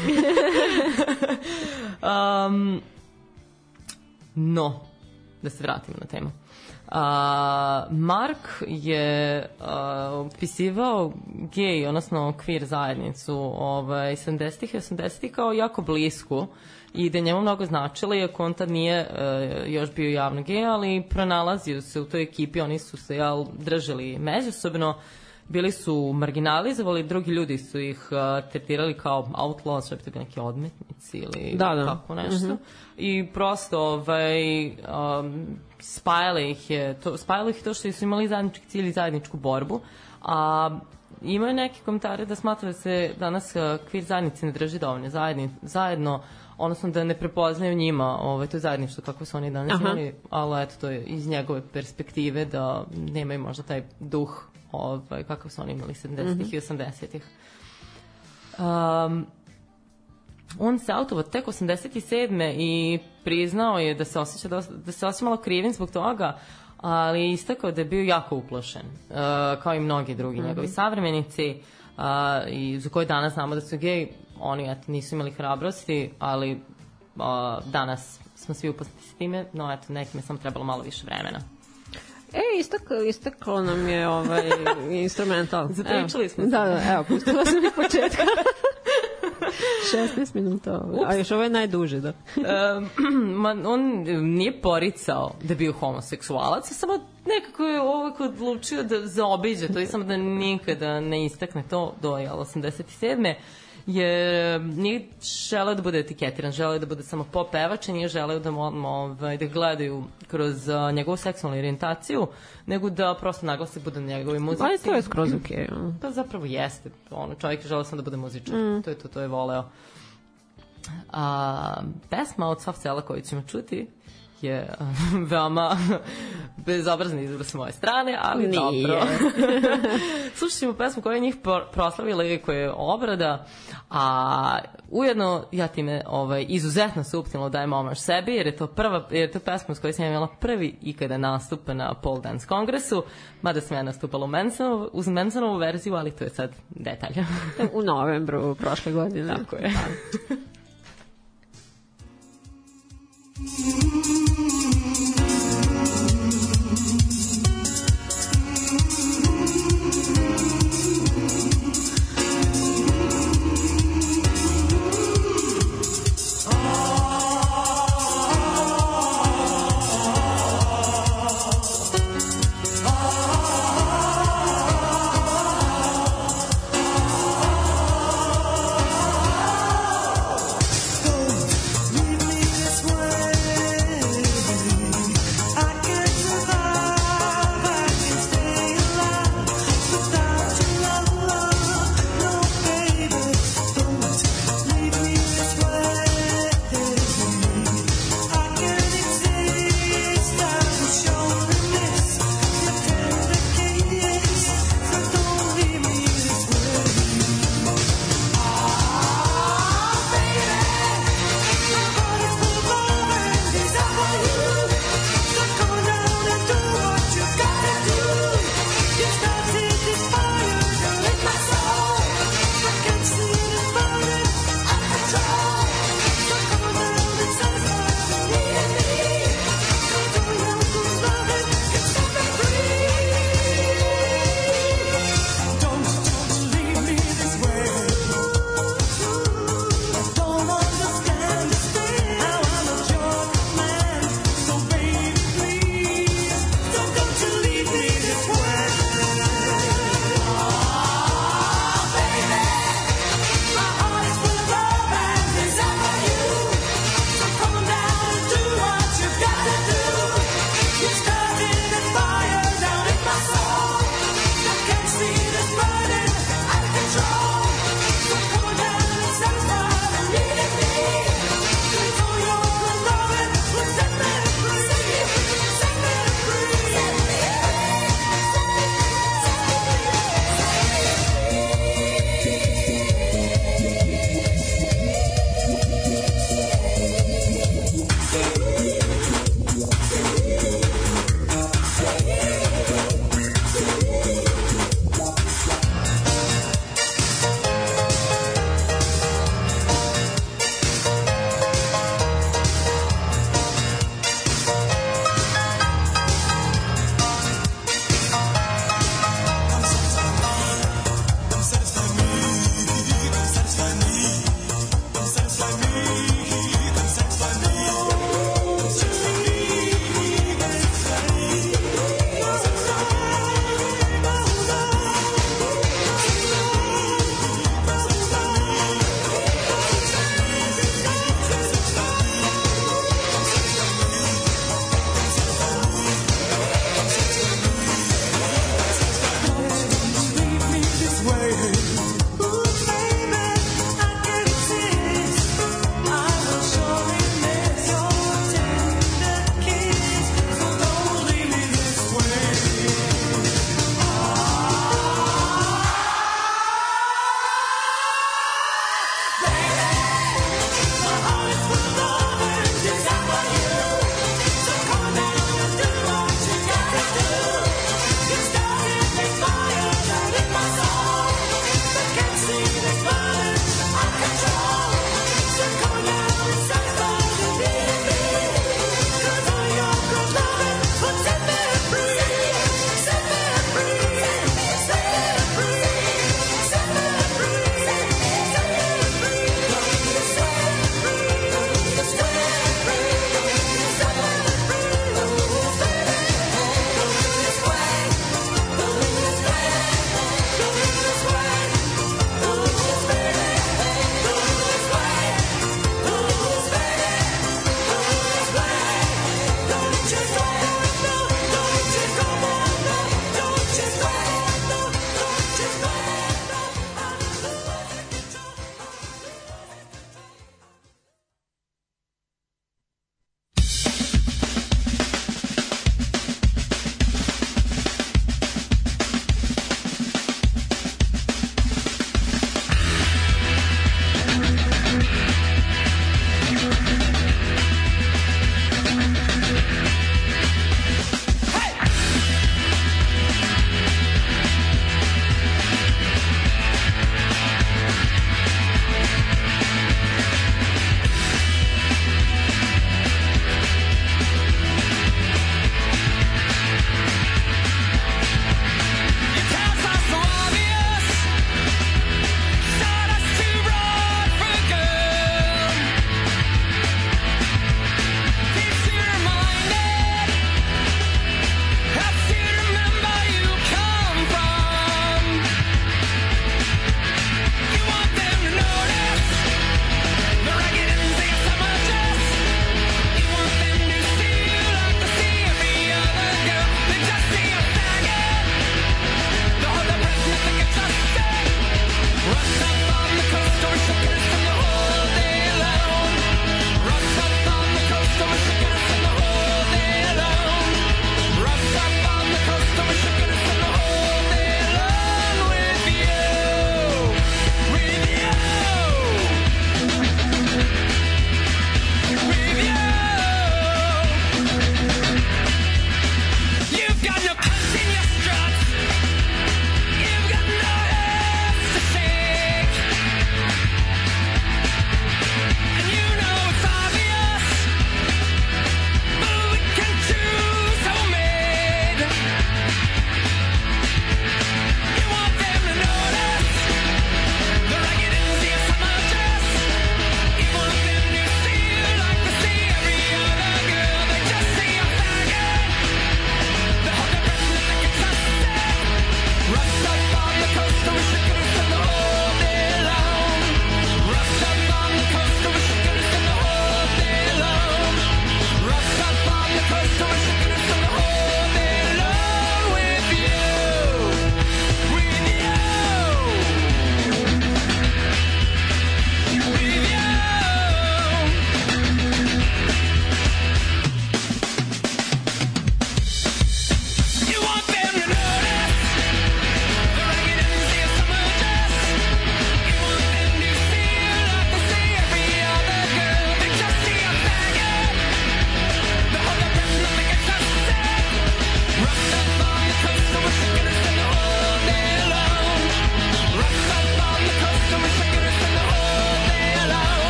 um, no, da se vratimo na temu. Uh, Mark je uh, opisivao gej, odnosno queer zajednicu ovaj, sedamdesetih i osamdesetih kao jako blisku i da je njemu mnogo značilo, iako on tad nije uh, još bio javno gej, ali pronalazio se u toj ekipi, oni su se jel, držali međusobno, bili su marginalizovali, drugi ljudi su ih uh, tretirali kao outlaws, što bi to bili neki odmetnici ili da, da. tako nešto. Mm-hmm. I prosto ovaj, um, spajali ih je to, spajali ih to što su imali zajednički cilj i zajedničku borbu. A imaju neke komentare da smatra da se danas uh, queer zajednice ne drži dovoljno zajedni, zajedno, odnosno da ne prepoznaju njima ovaj, to zajedništvo kako su oni danas Aha. imali, ali eto to je iz njegove perspektive da nemaju možda taj duh ovaj, kakav su oni imali sedamdesetih mm-hmm. i osamdesetih. Um, on se autovao tek osamdeset sedme i priznao je da se osjeća dosta, da se osjeća malo krivim zbog toga, ali istakao da je bio jako uplošen, uh, kao i mnogi drugi mm-hmm. njegovi savremenici, uh, i za koje danas znamo da su gej, oni eto, nisu imali hrabrosti, ali uh, danas smo svi upoznati s time, no eto, nekime samo trebalo malo više vremena. E, istaklo, istaklo nam je ovaj instrumental. Zapričali smo. Da, da, evo, pustila sam iz početka. šesnaest minuta. Ups. A još ovo je najduže, da. um, on nije poricao da je bio homoseksualac, samo nekako je uvijek odlučio da zaobiđe to i samo da nikada ne istakne to do osamdeset sedme jer nije želeo da bude etiketiran, želeo da bude samo pop pevač i nije želeo da, ovaj, da gledaju kroz uh, njegovu seksualnu orijentaciju, nego da prosto naglasi bude na njegovoj muzici. Ali to je skroz okej. Okay. To zapravo jeste. Ono, čovjek je želeo sam da bude muzičar. Mm. To je to, to je voleo. A, pesma od Soft Cella koju ćemo čuti je veoma bezobrazni izbor s moje strane, ali nije. Dobro. Slušat ćemo pesmu koja je njih proslavila i koja je obrada, a ujedno ja time ovaj, izuzetno suptilno dajem omaž sebi, jer je to prva, jer je to pesma s kojoj sam imala prvi ikada nastup na Pole Dance Kongresu, mada sam ja nastupala u Mansonovu, uz Mansonovu verziju, ali to je sad detalj. U novembru prošle godine. Tako je.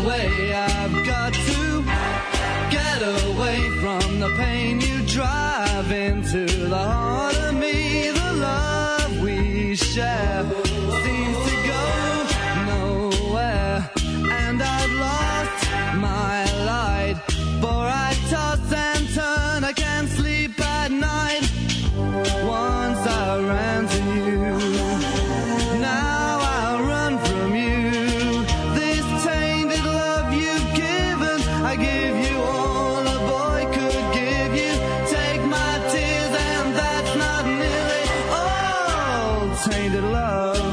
away, I've got to get away from the pain. You drive into the heart of me. The love we share seems to go nowhere, and I've lost my light, for I toss and turn, I can't sleep at night. Once I ran to you, now I run from you. This tainted love you've given, I give you all a boy could give you. Take my tears and that's not nearly all. Tainted love,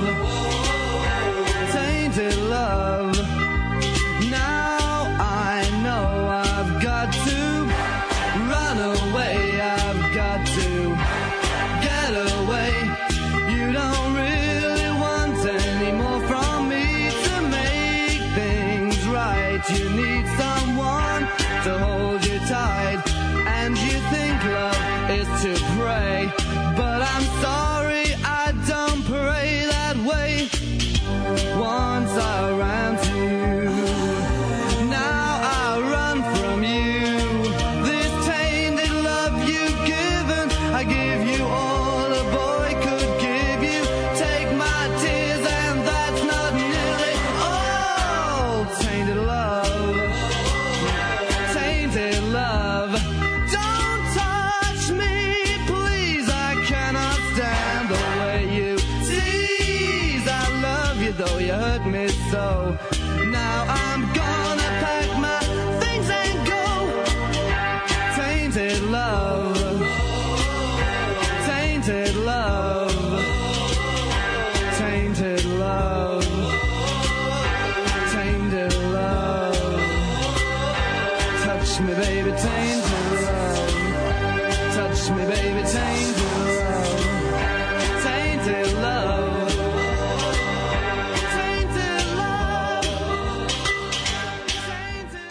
tainted love. Now I know I've got to run away, I've got to get away. You don't really want any more from me to make things right. You need someone to hold you tight, and you think love is to pray, but I'm sorry, I don't pray that way. Once I ran to you, now I run from you. This tainted love you've given, I give you all a boy could give you. Take my tears and that's not nearly all. Tainted love, tainted love. Don't touch me, please, I cannot stand the way you tease. I love you though you hurt me so. Now I'm gonna pack my things and go. Tainted love, tainted love, tainted love, tainted love. Touch me, baby, tainted love. Touch me, baby, tainted love. Tainted love. Tainted love. Tainted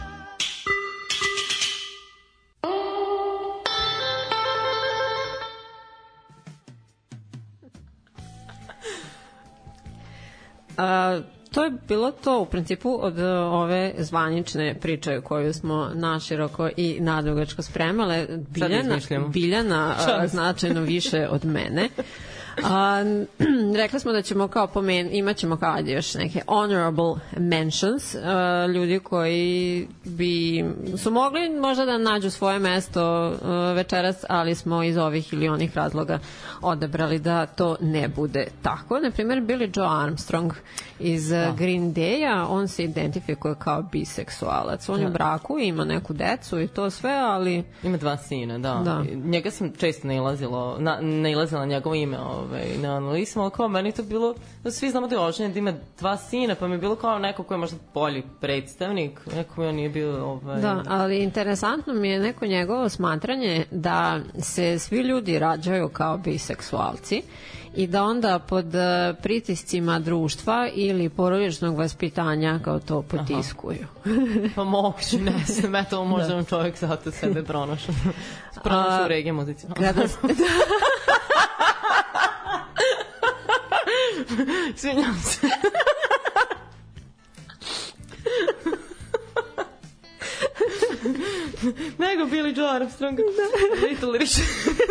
A, to je bilo to u principu od ove zvanične priče koju smo naširoko i nadugačko spremale. Biljana, Biljana a, značajno više od mene. A, rekli smo da ćemo kao pomen, imat ćemo kao još neke honorable mentions, a, ljudi koji bi su mogli možda da nađu svoje mesto a, večeras, ali smo iz ovih ili onih razloga odabrali da to ne bude tako. Naprimjer, Billy Joe Armstrong iz da. Green Day-a, on se identifikuje kao biseksualac. On da. je u braku, ima neku decu i to sve, ali... Ima dva sina, da. da. Njega sam često nailazila, na, nailazila njegovo ime ovaj, na analizama, ali kao meni to bilo, da svi znamo da je oženjen, da ima dva sina, pa mi je bilo kao neko ko je možda bolji predstavnik, neko ko je nije bio... Ovaj... Da, ali interesantno mi je neko njegovo smatranje da se svi ljudi rađaju kao biseksualci i da onda pod pritiscima društva ili porodičnog vaspitanja kao to potiskuju. Pa moguće, ne znam, eto možda on čovjek zato sebe pronašao. Pronašao u regije muzici. Kada ste... Svinjam se. Nego Billy Joe Armstrong. Little Richard.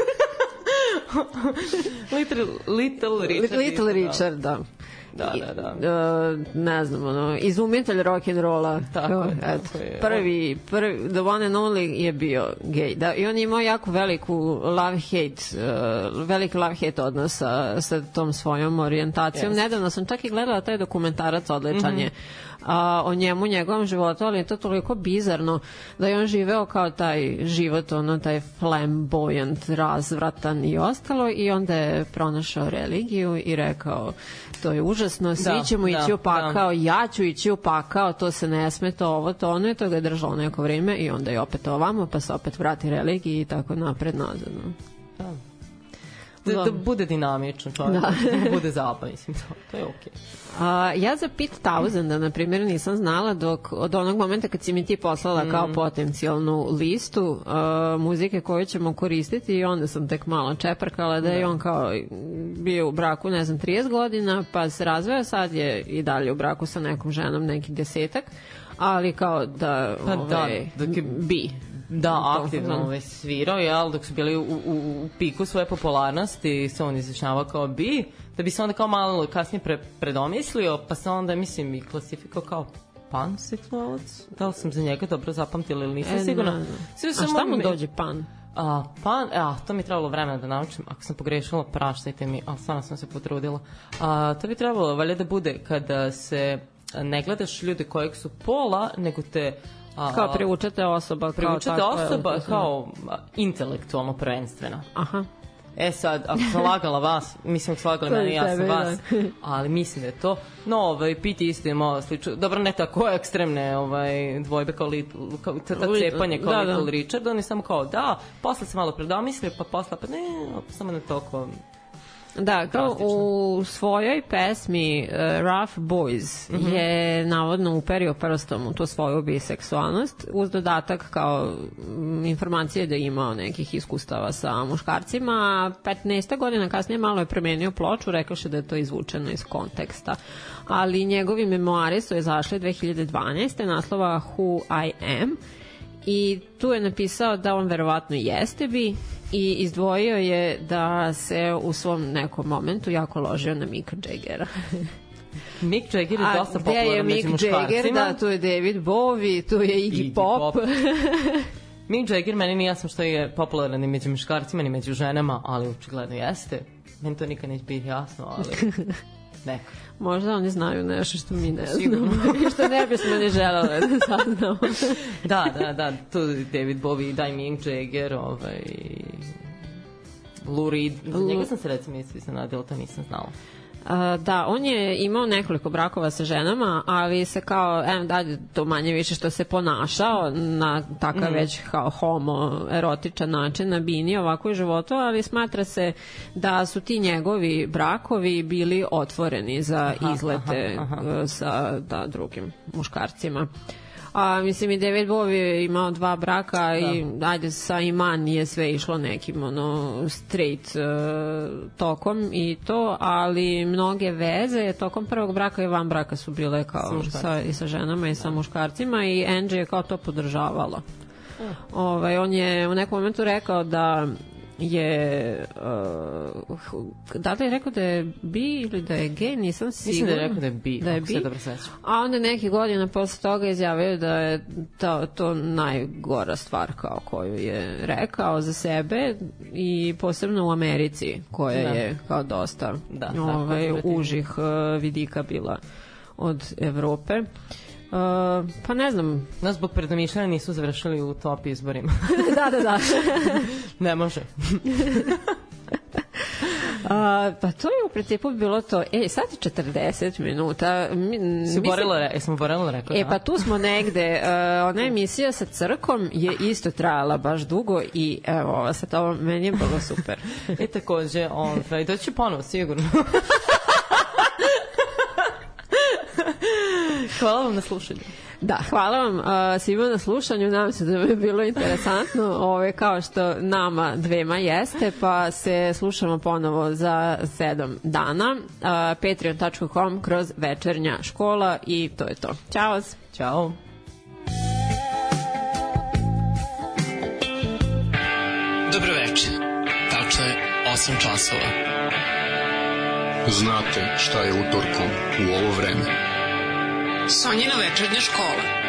Little, little Richard. Little Richard, da. Da, da, da. Uh, ne znam, ono, izumitelj rock'n'rolla. Tako je, tako je. Prvi, prvi, the one and only je bio gej. Da, i on je imao jako veliku love-hate, uh, veliki love-hate odnos sa, sa tom svojom orijentacijom. Yes. Nedavno sam čak i gledala taj dokumentarac, odličan je, mm-hmm. a, o njemu, njegovom životu, ali je to toliko bizarno da je on živeo kao taj život, ono, taj flamboyant, razvratan i ostalo, i onda je pronašao religiju i rekao, to je užasno, svi da, ćemo ići da, u pakao, da. ja ću ići u pakao, to se ne sme, to ovo, to ono, i to ga je držalo neko vrijeme i onda je opet ovamo, pa se opet vrati religiji i tako napred nazad. Da. da, da bude dinamično, čovjek, da. Da bude zabav, mislim, to, to je okej. Okay. Uh, ja za pet tisuća, na primjer, nisam znala dok, od onog momenta kad si mi ti poslala mm. kao potencijalnu listu uh, muzike koju ćemo koristiti i onda sam tek malo čeprkala da je on kao bio u braku, ne znam, trideset godina, pa se razveo, sad je i dalje u braku sa nekom ženom, neki desetak, ali kao da, pa ove, da dok je, bi. Da, aktivno ovaj, svirao, jel, dok su bili u, u, u piku svoje popularnosti, se on izjašnjava kao bi, da bi se onda kao malo kasnije pre, predomislio, pa se onda, mislim, i klasifikao kao panseksualac. Da li sam za njega dobro zapamtila ili nisam e, sigurna? No, no. A šta mu dođe pan? A, pan, a, to mi je trebalo vremena da naučim, ako sam pogrešila, praštajte mi, ali stvarno sam se potrudila. A, to bi trebalo, valja da bude kada se ne gledaš ljude kojeg su pola, nego te A, kao privučete osoba privučete kao osoba je, kao a, intelektualno prvenstvena. Aha. E sad, ako sam lagala vas, mislim ako sam lagala mene, ja sam vas, ali mislim da je to. No, ovaj, Piti isto je malo slično, dobro, ne tako ekstremne ovaj, dvojbe kao, li, kao ta cepanje kao da, Little da. Richard, on je samo kao da, posle se malo predomislio, pa posle pa ne, samo ne toliko. Da, kao u svojoj pesmi uh, Rough Boys mm-hmm. je navodno uperio prstom u tu svoju biseksualnost uz dodatak kao m, informacije da je imao nekih iskustava sa muškarcima. petnaest godina kasnije malo je promenio ploču, rekao da je to izvučeno iz konteksta. Ali njegovi memoari su izašli dve hiljade dvanaeste naslova Who I Am i tu je napisao da on verovatno jeste bi i izdvojio je da se u svom nekom momentu jako ložio na Micka Jaggera. Mick Jagger je dosta popularan među muškarcima. Jagger, da, tu je David Bowie, tu je Iggy, Iggy Pop. Pop. Mick Jagger meni nije jasno što je popularan ni među muškarcima ni među ženama, ali očigledno jeste. Meni to nikad neće biti jasno, ali neka. Možda oni znaju nešto što mi ne znamo i što ne bismo ni želeli da saznamo. Da, da, da, tu David Bowie, daj Mick Jagger, ovaj, Lou Reed, za njega sam se recimo misli se nadjela, to nisam znala. Uh, da, on je imao nekoliko brakova sa ženama, ali se kao, evo dalje to manje više što se ponašao na takav mm. već kao homoerotičan način na bini ovako i životu, ali smatra se da su ti njegovi brakovi bili otvoreni za aha, izlete aha, aha. sa da, drugim muškarcima. A mislim i David Bowie je imao dva braka da. I ajde sa Iman nije sve išlo nekim ono straight uh, tokom i to, ali mnoge veze tokom prvog braka i van braka su bile kao sa, i sa ženama i sa muškarcima i Angie je kao to podržavala. Uh. Ovaj, on je u nekom momentu rekao da je uh, da li je rekao da je bi ili da je gej, nisam sigurna. Mislim da je rekao da je bi, da je bi. Dobro sećam. A onda neke godine posle toga izjavio da je to, to najgora stvar kao koju je rekao za sebe i posebno u Americi koja da. Je kao dosta da, ovaj, užih uh, vidika bila od Evrope. Uh, pa ne znam. Nas zbog predomišljanja nisu završili u top izborima. Da, da, da. Ne može. Uh, pa to je u principu bilo to. E, sad je četrdeset minuta. Mi, si borila, re, jesam borila rekao. E, pa tu smo negde. Uh, ona emisija sa Crkom je isto trajala baš dugo i evo, ova sad ovo meni je bilo super. I takođe, on, doći ponovo, sigurno. Hvala vam na slušanju. Da, hvala vam uh, svima na slušanju, nadam se da vam je bilo interesantno, ove, kao što nama dvema jeste, pa se slušamo ponovo za sedam dana, uh, patreon dot com kroz večernja škola i to je to. Ćao! Ćao! Dobro večer, tačno je osam časova. Znate šta je utorkom u ovo vreme? Sonjina večernja škola.